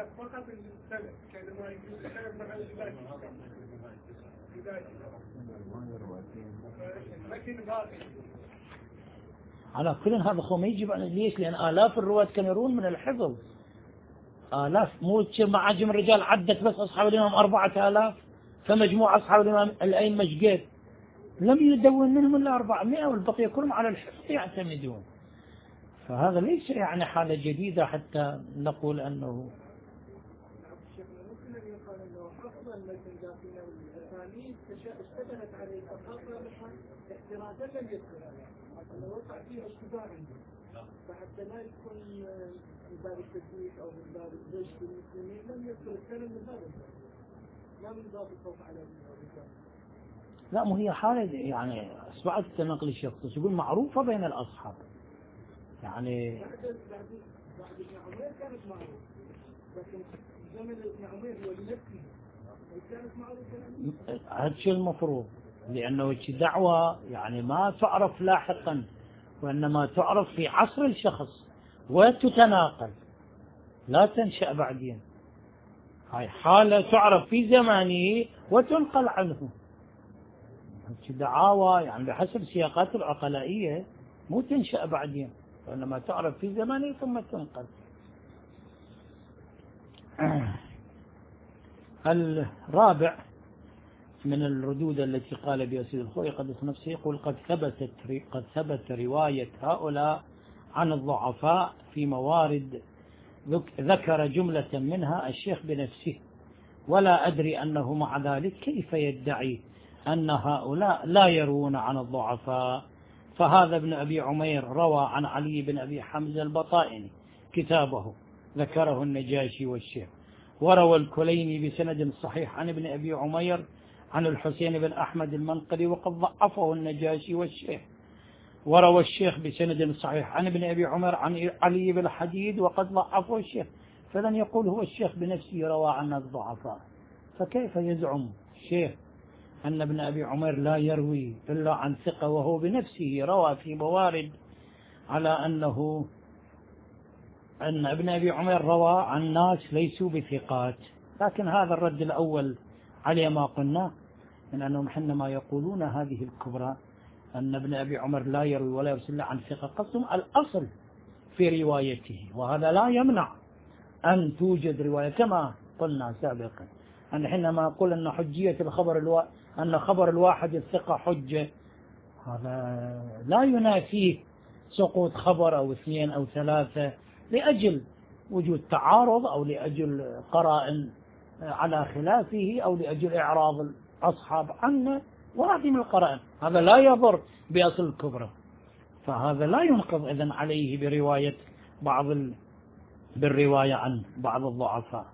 على كل هذا خو ما يجب على ليش؟ لأن آلاف الرواة كانوا يرون من الحفظ، آلاف، مو معاجم الرجال عدت بس أصحاب الإمام أربعة آلاف، فمجموع أصحاب الإمام الأئمة مشقيت لم يدون منهم إلا أربعمائة، والبقية كلهم على الحفظ يعتمدون. فهذا ليس يعني حالة جديدة حتى نقول أنه وقع فيه اشتباه عنده، فحتى لا يكون من باب التسويق او من باب الغش بالمسلمين لم يذكر الكلام من هذا الباب، لا من باب الخوف على الرجال. لا، مو هي حالة يعني أسبعت التنقل الشخصي يقول معروفة بين الأصحاب يعني. بعد بعد بعد ابن عمير كانت معروفة، لكن زمن ابن عمير هو بنفسه كانت معروفة. هذا الشيء المفروض، لأنه دعوة يعني ما تعرف لاحقا، وإنما تعرف في عصر الشخص وتتناقل لا تنشأ بعدين. هاي حالة تعرف في زمانه وتنقل عنه. دعاوى يعني بحسب سياقات العقلائية مو تنشأ بعدين، وإنما تعرف في زمانه ثم تنقل. الرابع من الردود التي قال بها سيد الخوئي قدس نفسه، يقول قد ثبتت قد ثبت رواية هؤلاء عن الضعفاء في موارد ذكر جملة منها الشيخ بنفسه، ولا أدري أنه مع ذلك كيف يدعي أن هؤلاء لا يروون عن الضعفاء. فهذا ابن أبي عمير روى عن علي بن أبي حمزة البطائني كتابه ذكره النجاشي والشيخ، وروى الكليني بسند صحيح عن ابن أبي عمير عن الحسين بن أحمد المنقري وقد ضعفه النجاشي والشيخ، وروى الشيخ بسند صحيح عن ابن أبي عمر عن علي بن الحديد وقد ضعفه الشيخ. فلن يقول هو الشيخ بنفسه روى عن الضعفاء، فكيف يزعم الشيخ أن ابن أبي عمر لا يروي إلا عن ثقة وهو بنفسه روى في موارد على أنه أن ابن أبي عمر روى عن ناس ليسوا بثقات. لكن هذا الرد الأول على ما قلنا من أنهم حينما يقولون هذه الكبرى أن ابن أبي عمر لا يروي ولا يرسل عن ثقة، قصدهم الأصل في روايته، وهذا لا يمنع أن توجد رواية كما قلنا سابقا أن حينما قل أن حجية الخبر أن خبر الواحد الثقة حجة، هذا لا ينافيه سقوط خبر أو اثنين أو ثلاثة لأجل وجود تعارض أو لأجل قرائن على خلافه أو لأجل إعراض الأصحاب عنه، وهذه من القرائن، هذا لا يضر بأصل الكبرى، فهذا لا ينقض إذن عليه برواية بعض ال... بالرواية عن بعض الضعفاء.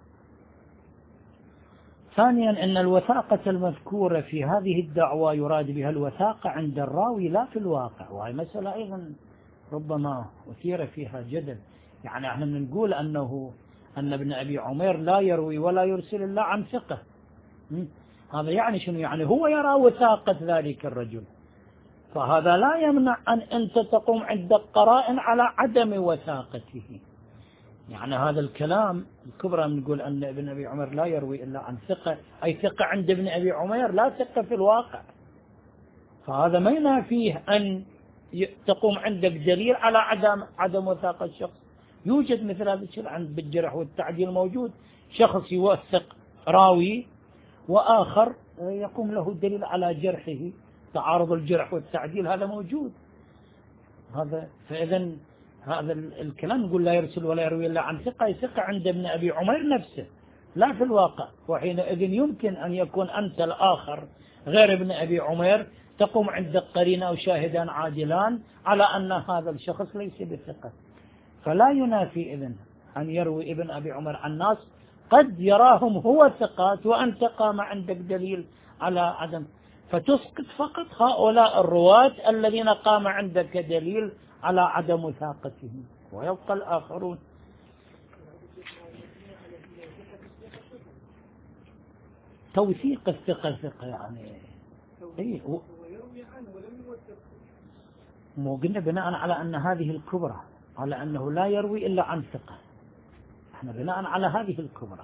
ثانيا أن الوثاقة المذكورة في هذه الدعوة يراد بها الوثاقة عند الراوي لا في الواقع، وهي مسألة أيضا ربما أثير فيها جدل. يعني احنا نقول أنه أن ابن أبي عمير لا يروي ولا يرسل إلا عن ثقة، هذا يعني شنو؟ يعني هو يرى وثاقة ذلك الرجل، فهذا لا يمنع أن أنت تقوم عندك قرائن على عدم وثاقته. يعني هذا الكلام الكبرى نقول أن ابن أبي عمير لا يروي إلا عن ثقة، أي ثقة عند ابن أبي عمير لا ثقة في الواقع، فهذا ما ينافيه أن تقوم عندك دليل على عدم عدم وثاقة الشخص. يوجد مثل هذا الشيء عند بالجرح والتعديل، موجود شخص يوثق راوي وآخر يقوم له دليل على جرحه، تعارض الجرح والتعديل هذا موجود. هذا فإذا هذا الكلام نقول لا يرسل ولا يروي إلا عن ثقة، ثقة عند ابن أبي عمير نفسه لا في الواقع، وحينئذ يمكن أن يكون أنت الآخر غير ابن أبي عمير تقوم عندك قرينة أو شاهدان عادلان على أن هذا الشخص ليس بثقة، فلا ينافي إذن أن يروي ابن أبي عمر عن ناس قد يراهم هو ثقات وأنت قام عندك دليل على عدم، فتسقط فقط هؤلاء الرواة الذين قام عندك دليل على عدم وثاقتهم، ويبقى الآخرون. توثيق الثقة ثقة يعني إيه؟ مو قلنا بناء على أن هذه الكبرى على أنه لا يروي إلا عن ثقة، احنا بناء على هذه الكبرى.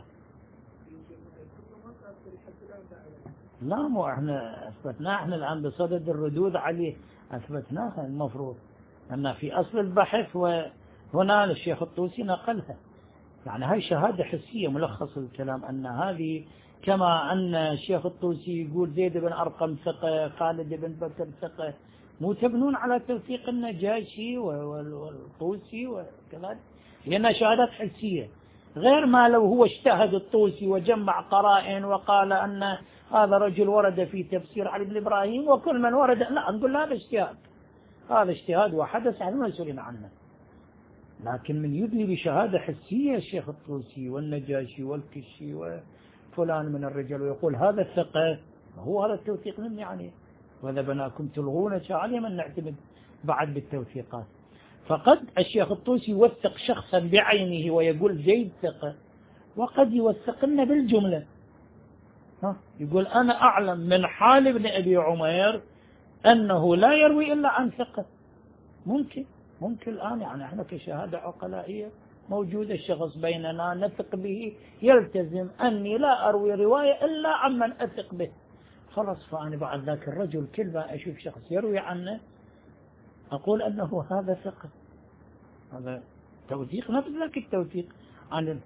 لا مو احنا اثبتناه، احنا الآن بصدد الردود عليه اثبتناها المفروض أن في أصل البحث، وهنا الشيخ الطوسي نقلها، يعني هاي شهادة حسية ملخص الكلام، أن هذه كما أن الشيخ الطوسي يقول زيد بن أرقم ثقة، خالد بن بكر ثقة، مو تبنون على توثيق النجاشي والطوسي وكذلك، لأنها شهادات حسية، غير ما لو هو اجتهد الطوسي وجمع قرائن وقال أن هذا رجل ورد في تفسير علي بن إبراهيم وكل من ورد، لا نقول هذا اجتهاد، هذا اجتهاد وحدث عن مسؤولين عنه. لكن من يدلي بشهادة حسية الشيخ الطوسي والنجاشي والكشي وفلان من الرجال ويقول هذا الثقة، هو هذا التوثيق من يعني، وإذا بناكم تلغون عليه من نعتمد بعد بالتوثيقات. فقد الشيخ الطوسي يوثق شخصا بعينه ويقول زيد ثقة، وقد يوثق لنا بالجملة، ها يقول أنا أعلم من حال ابن أبي عمير أنه لا يروي إلا عن ثقة. ممكن ممكن الآن يعني احنا كشهادة عقلائية موجودة، الشخص بيننا نثق به يلتزم أني لا أروي رواية إلا عمن أثق به، خلاص فأنا بعد ذاك الرجل كل ما أشوف شخص يروي عنه أقول أنه هذا ثقة، هذا توثيق نفس ذاك التوثيق عن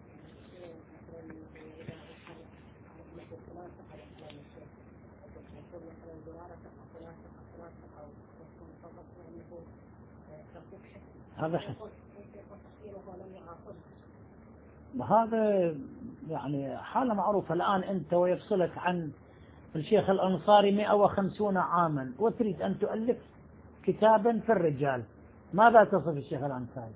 هذا حس. هذا يعني حالة معروفة الآن أنت ويفصلك عن الشيخ الأنصاري مئة وخمسين عاما وتريد أن تؤلف كتابا في الرجال، ماذا تصف الشيخ الأنصاري؟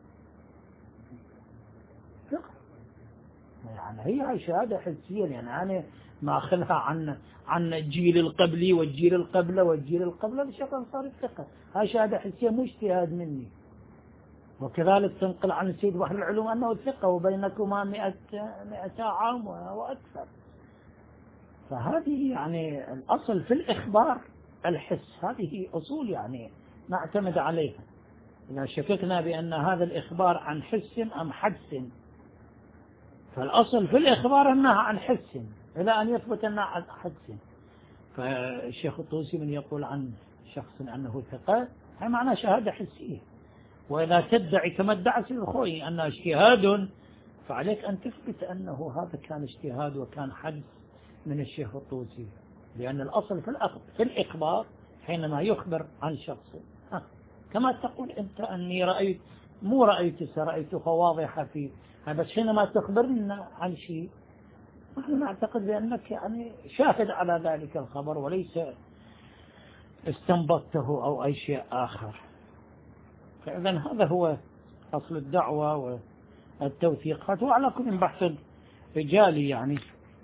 يعني هي شهادة حسية، يعني أنا ما أخذها عن عن الجيل القبلي والجيل القبله والجيل القبله الشيخ الأنصاري الثقة، هاي شهادة حسية مو اجتهاد مني. وكذلك تنقل عن السيد بحر العلوم أنه ثقة وبينكما مئة مئة عام وأكثر. فهذه يعني الأصل في الإخبار الحس، هذه أصول يعني نعتمد عليها. إذا شككنا بأن هذا الإخبار عن حس أم حدس، فالأصل في الإخبار أنها عن حس إلى أن يثبت أنها عن حدس. فالشيخ الطوسي من يقول عن شخص أنه ثقة هي معنى شهادة حسية، وإذا تدعي كما ادعى سيد الخوئي أنها اجتهاد فعليك أن تثبت أنه هذا كان اجتهاد وكان حدس من الشيخ الطوسي. لأن الأصل في الأخبار في الإخبار حينما يخبر عن شخص، كما تقول أنت أني رأيت، مو رأيت رأيتها واضحة في هذا، بس حينما تخبرنا عن شيء نحن نعتقد بأنك يعني شاهد على ذلك الخبر وليس استنبطته أو أي شيء آخر. فإذا هذا هو أصل الدعوة والتوثيقات، وعلى كل بحث رجالي يعني.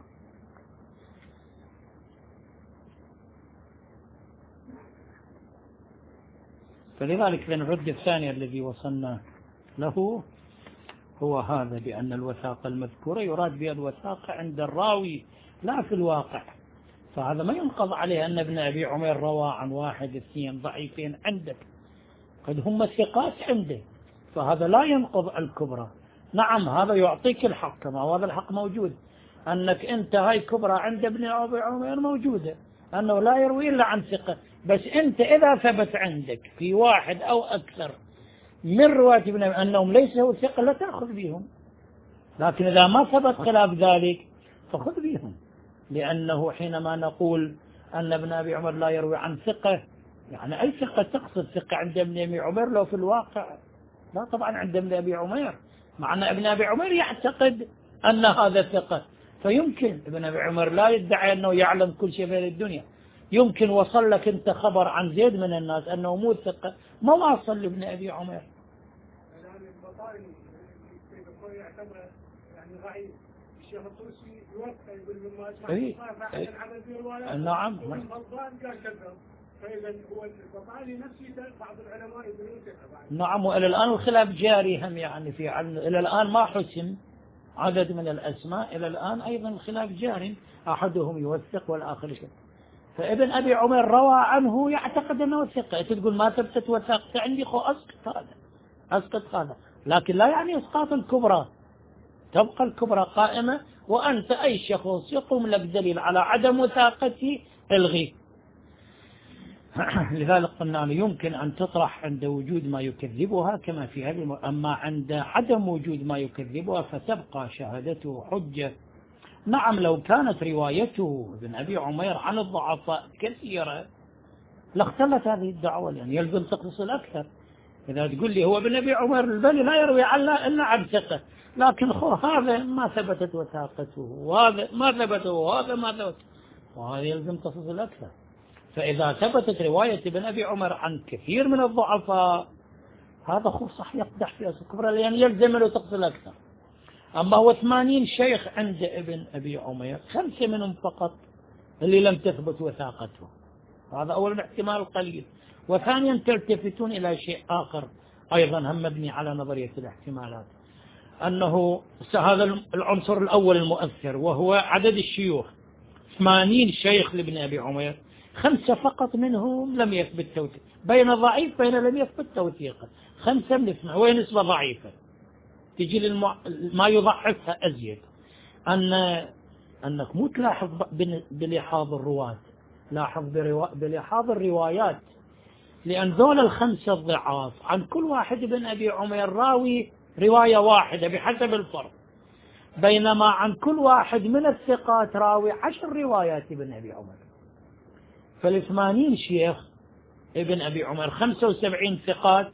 فلذلك الرد الثاني الذي وصلنا له هو هذا، بأن الوثاقة المذكورة يراد بها الوثاقة عند الراوي لا في الواقع. فهذا ما ينقض عليه أن ابن أبي عمير روى عن واحد اثنين ضعيفين عندك، قد هم ثقات عنده، فهذا لا ينقض الكبرى. نعم هذا يعطيك الحق، كما هذا الحق موجود أنك أنت هاي كبرى عند ابن أبي عمير موجودة، أنه لا يروي إلا عن ثقة. بس أنت إذا ثبت عندك في واحد أو أكثر من رواة ابن أنهم ليسوا ثقة لا تأخذ بهم، لكن إذا ما ثبت خلاف ذلك فخذ بهم، لأنه حينما نقول أن ابن أبي عمر لا يروي عن ثقة، يعني أي ثقة تقصد ثقة عند ابن أبي عمر لو في الواقع؟ لا طبعا عند ابن أبي عمر، مع أن ابن أبي عمر يعتقد أن هذا ثقة، فيمكن ابن أبي عمر لا يدعي أنه يعلم كل شيء في الدنيا، يمكن وصل لك أنت خبر عن زيد من الناس أنه مو ثقة، ما واصل لابن أبي عمر. الشيخ الطوسي يوقع يقول لما أي أسمع نعم والغلطان قال كذا، فإذا هو البطالي نفسه بعض العلماء يقولون كذا. نعم، وإلى الآن الخلاف جاري هم يعني في علم، إلى الآن ما حسم عدد من الأسماء، إلى الآن أيضا الخلاف جاري، أحدهم يوثق والآخر يشك. فابن أبي عمر روى عنه يعتقد أنه ثقة، تقول ما ثبتت وثقت عندي، خو أسقط هذا أسقط هذا، لكن لا يعني إسقاط الكبرى، تبقى الكبرى قائمة، وأنت أي شخص يقوم لك دليل على عدم وثاقته الغي. لذلك قلنا يمكن أن تطرح عند وجود ما يكذبها كما في هذه الم... أما عند عدم وجود ما يكذبها فتبقى شهادته حجة. نعم لو كانت روايته ابن أبي عمير عن الضعفاء كثيرة لاختلت هذه الدعوة، لأن يلزم تخصص الأكثر. إذا تقول لي هو ابن أبي عمر البلي لا يروي إلا عن ثقة، لكن هذا ما ثبتت وثاقته وهذا ما ثبته وهذا ما ثبت، وهذا يلزم تخصص الأكثر. فإذا ثبتت رواية ابن أبي عمر عن كثير من الضعفاء هذا خو صح يقدح في أصل الكبرى، لأن يلزم له تخصص الأكثر. أما هو ثمانين شيخ عند ابن أبي عمير خمسة منهم فقط اللي لم تثبت وثاقته، هذا أول احتمال قليل. وثانيا تلتفتون إلى شيء آخر أيضا هم مبني على نظرية الاحتمالات، أنه هذا العنصر الأول المؤثر وهو عدد الشيوخ. ثمانين شيخ لابن أبي عمير خمسة فقط منهم لم يثبت توثيق، بين ضعيف بين لم يثبت توثيقا، خمسة من اثنين، وهي نسبة ضعيفة تجي للمع... ما يضعفها أزيد. أن أنك مو تلاحظ بلحاظ الرواة، لاحظ بروا... بلحاظ الروايات، لأن ذول الخمسة الضعاف عن كل واحد ابن أبي عمير راوي رواية واحدة بحسب الفرق، بينما عن كل واحد من الثقات راوي عشر روايات ابن أبي عمر. فالثمانين شيخ ابن أبي عمر خمسة وسبعين ثقات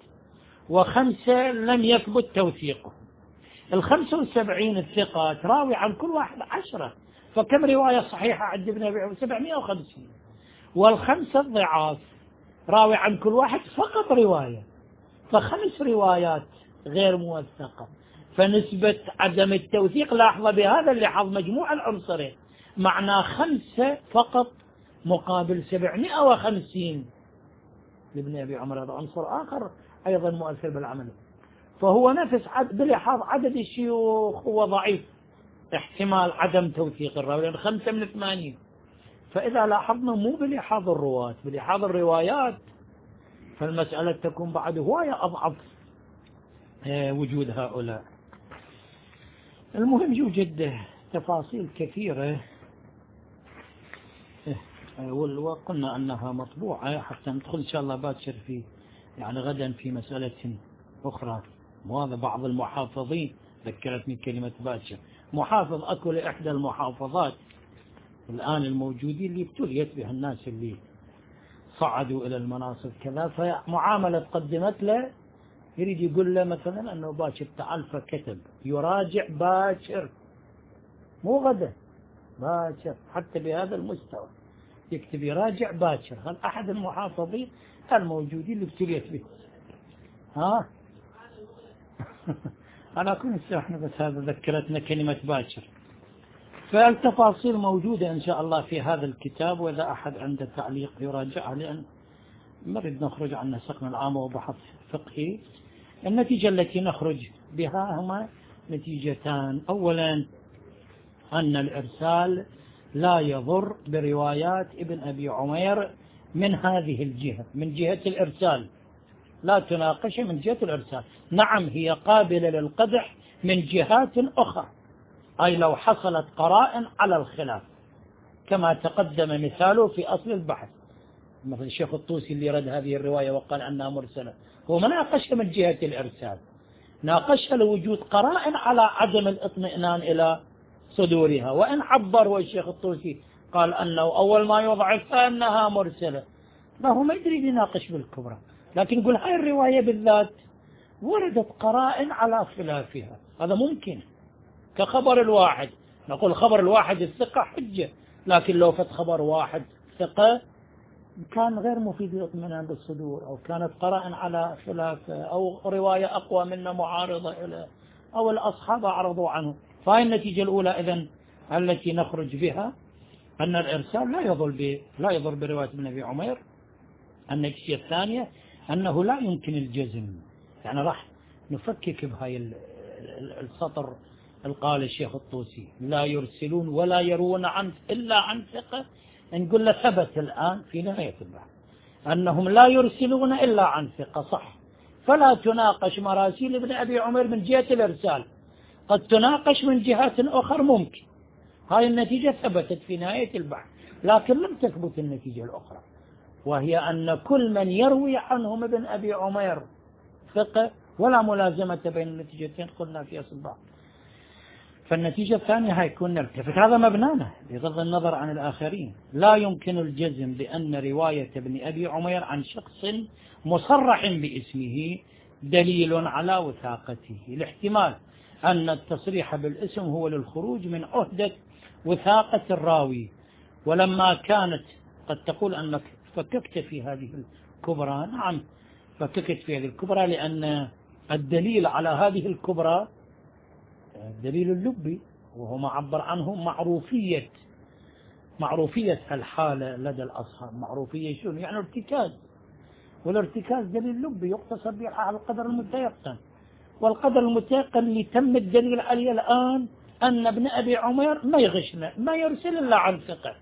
وخمسة لم يثبت توثيقه. الخمسة وسبعين الثقات راوي عن كل واحد عشرة، فكم رواية صحيحة عند ابن أبي عمر؟ سبعمائة وخمسين. والخمسة الضعاف راوي عن كل واحد فقط رواية، فخمس روايات غير موثقة. فنسبة عدم التوثيق لاحظة بهذا اللحاظ مجموع العنصرين، معنى خمسة فقط مقابل سبعمائة وخمسين لابن أبي عمر، هذا عنصر آخر أيضا مؤثر بالعمل. فهو نفس عد... بلحاظ عدد الشيوخ هو ضعيف، احتمال عدم توثيق الراوي لأن خمسة من ثمانين. فإذا لاحظنا مو بلحاظ الرواة بلحاظ الروايات فالمسألة تكون بعد هواية أضعف وجود هؤلاء. المهم يوجد تفاصيل كثيرة وقلنا أنها مطبوعة حتى ندخل إن شاء الله باكر في يعني غدا في مسألة أخرى. وهذا بعض المحافظين ذكرتني كلمة باكر، محافظ أكو لإحدى المحافظات الآن الموجودين اللي ابتليت بها الناس اللي صعدوا إلى المناصب كذا، فمعاملة قدمت له يريد يقول له مثلا أنه باكر تعال، فكتب يراجع باكر مو غدا، باكر حتى بهذا المستوى يكتب يراجع باكر. هل أحد المحافظين الموجودين اللي ابتليت به؟ ها أنا كنت احنا بس هذا ذكرتنا كلمة باكر. فالتفاصيل موجودة إن شاء الله في هذا الكتاب، وإذا أحد عنده تعليق يراجعها، لأن نريد نخرج عن نسقنا العام وبحث فقهي. النتيجة التي نخرج بها هما نتيجتان. أولا أن الإرسال لا يضر بروايات ابن أبي عمير من هذه الجهة، من جهة الإرسال لا تناقش من جهة الإرسال. نعم هي قابلة للقدح من جهات أخرى، أي لو حصلت قرائن على الخلاف كما تقدم مثاله في أصل البحث، مثل الشيخ الطوسي اللي رد هذه الرواية وقال أنها مرسلة، هو ما ناقشها من جهة الإرسال، ناقشها لوجود قرائن على عدم الاطمئنان إلى صدورها. وإن عبر هو الشيخ الطوسي قال أنه أول ما يضعف أنها مرسلة، ما هو ما يدري يناقش بالكبرى، لكن يقول هاي الرواية بالذات وردت قرائن على خلافها. هذا ممكن كخبر الواحد، نقول خبر الواحد الثقة حجة، لكن لو فت خبر واحد ثقة كان غير مفيد للاطمئنان بالصدور، أو كانت قرائن على خلافه، أو رواية أقوى منه معارضة إليه، أو الأصحاب أعرضوا عنه. فهي النتيجة الأولى إذن التي نخرج بها، أن الإرسال لا يضر ب... لا يضر برواية ابن أبي عمير. النتيجة الثانية أنه لا يمكن الجزم، يعني راح نفكك بهاي السطر القال الشيخ الطوسي لا يرسلون ولا يرون عن إلا عن ثقة، نقول له ثبت الآن في نهاية البحث أنهم لا يرسلون إلا عن ثقة، صح، فلا تناقش مراسيل ابن أبي عمير من جهة الإرسال، قد تناقش من جهات أخرى ممكن. هاي النتيجة ثبتت في نهاية البحث، لكن لم تثبت النتيجة الأخرى، وهي أن كل من يروي عنهم ابن أبي عمير ثقة، ولا ملازمة بين النتيجتين قلنا في أصل البحث. فالنتيجة الثانية هيكون نلتفت، هذا مبنانا بغض النظر عن الآخرين. لا يمكن الجزم بأن رواية ابن أبي عمير عن شخص مصرح باسمه دليل على وثاقته، الاحتمال أن التصريح بالاسم هو للخروج من عهدة وثاقة الراوي. ولما كانت قد تقول أنك فككت في هذه الكبرى، نعم فككت في هذه الكبرى، لأن الدليل على هذه الكبرى الدليل اللبي، وهو ما عبر عنه معروفية معروفية الحالة لدى الأصحاب. معروفية شنو؟ يعني ارتكاز، والارتكاز دليل لبي يقتصر به على القدر المتيقن، والقدر المتيقن اللي تم الدليل عليه الآن أن ابن أبي عمير ما يغشنا، ما يرسل إلا عن ثقة،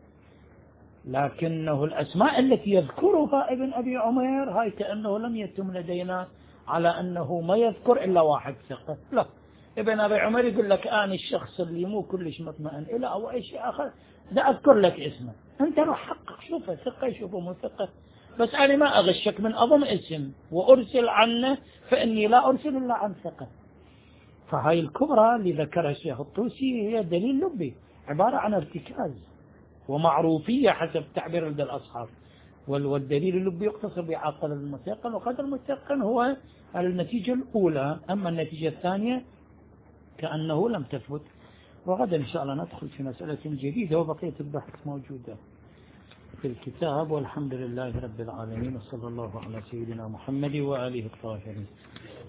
لكنه الأسماء التي يذكرها ابن أبي عمير هاي كأنه لم يتم لدينا على أنه ما يذكر إلا واحد ثقة. لا، ابن أبي عمير يقول لك أنا الشخص اللي مو كلش مطمئن إلى أو أي شيء آخر ده أذكر لك اسمه، أنت روح حقق شوفه ثقة شوفه مو ثقة، بس أنا ما أغشك من أضم اسم وأرسل عنه، فإني لا أرسل إلا عن ثقة. فهاي الكبرى اللي ذكرها الشيخ الطوسي هي دليل لبي، عبارة عن ارتكاز ومعروفية حسب تعبير لدى الأصحاب، والدليل اللبي يقتصر بعقل المتيقن، وقدر المتيقن هو النتيجة الأولى. أما النتيجة الثانية كأنه لم تثبت. وغدا إن شاء الله ندخل في مسألة جديدة، وبقية البحث موجودة في الكتاب. والحمد لله رب العالمين، وصلى الله على سيدنا محمد وآله الطاهرين.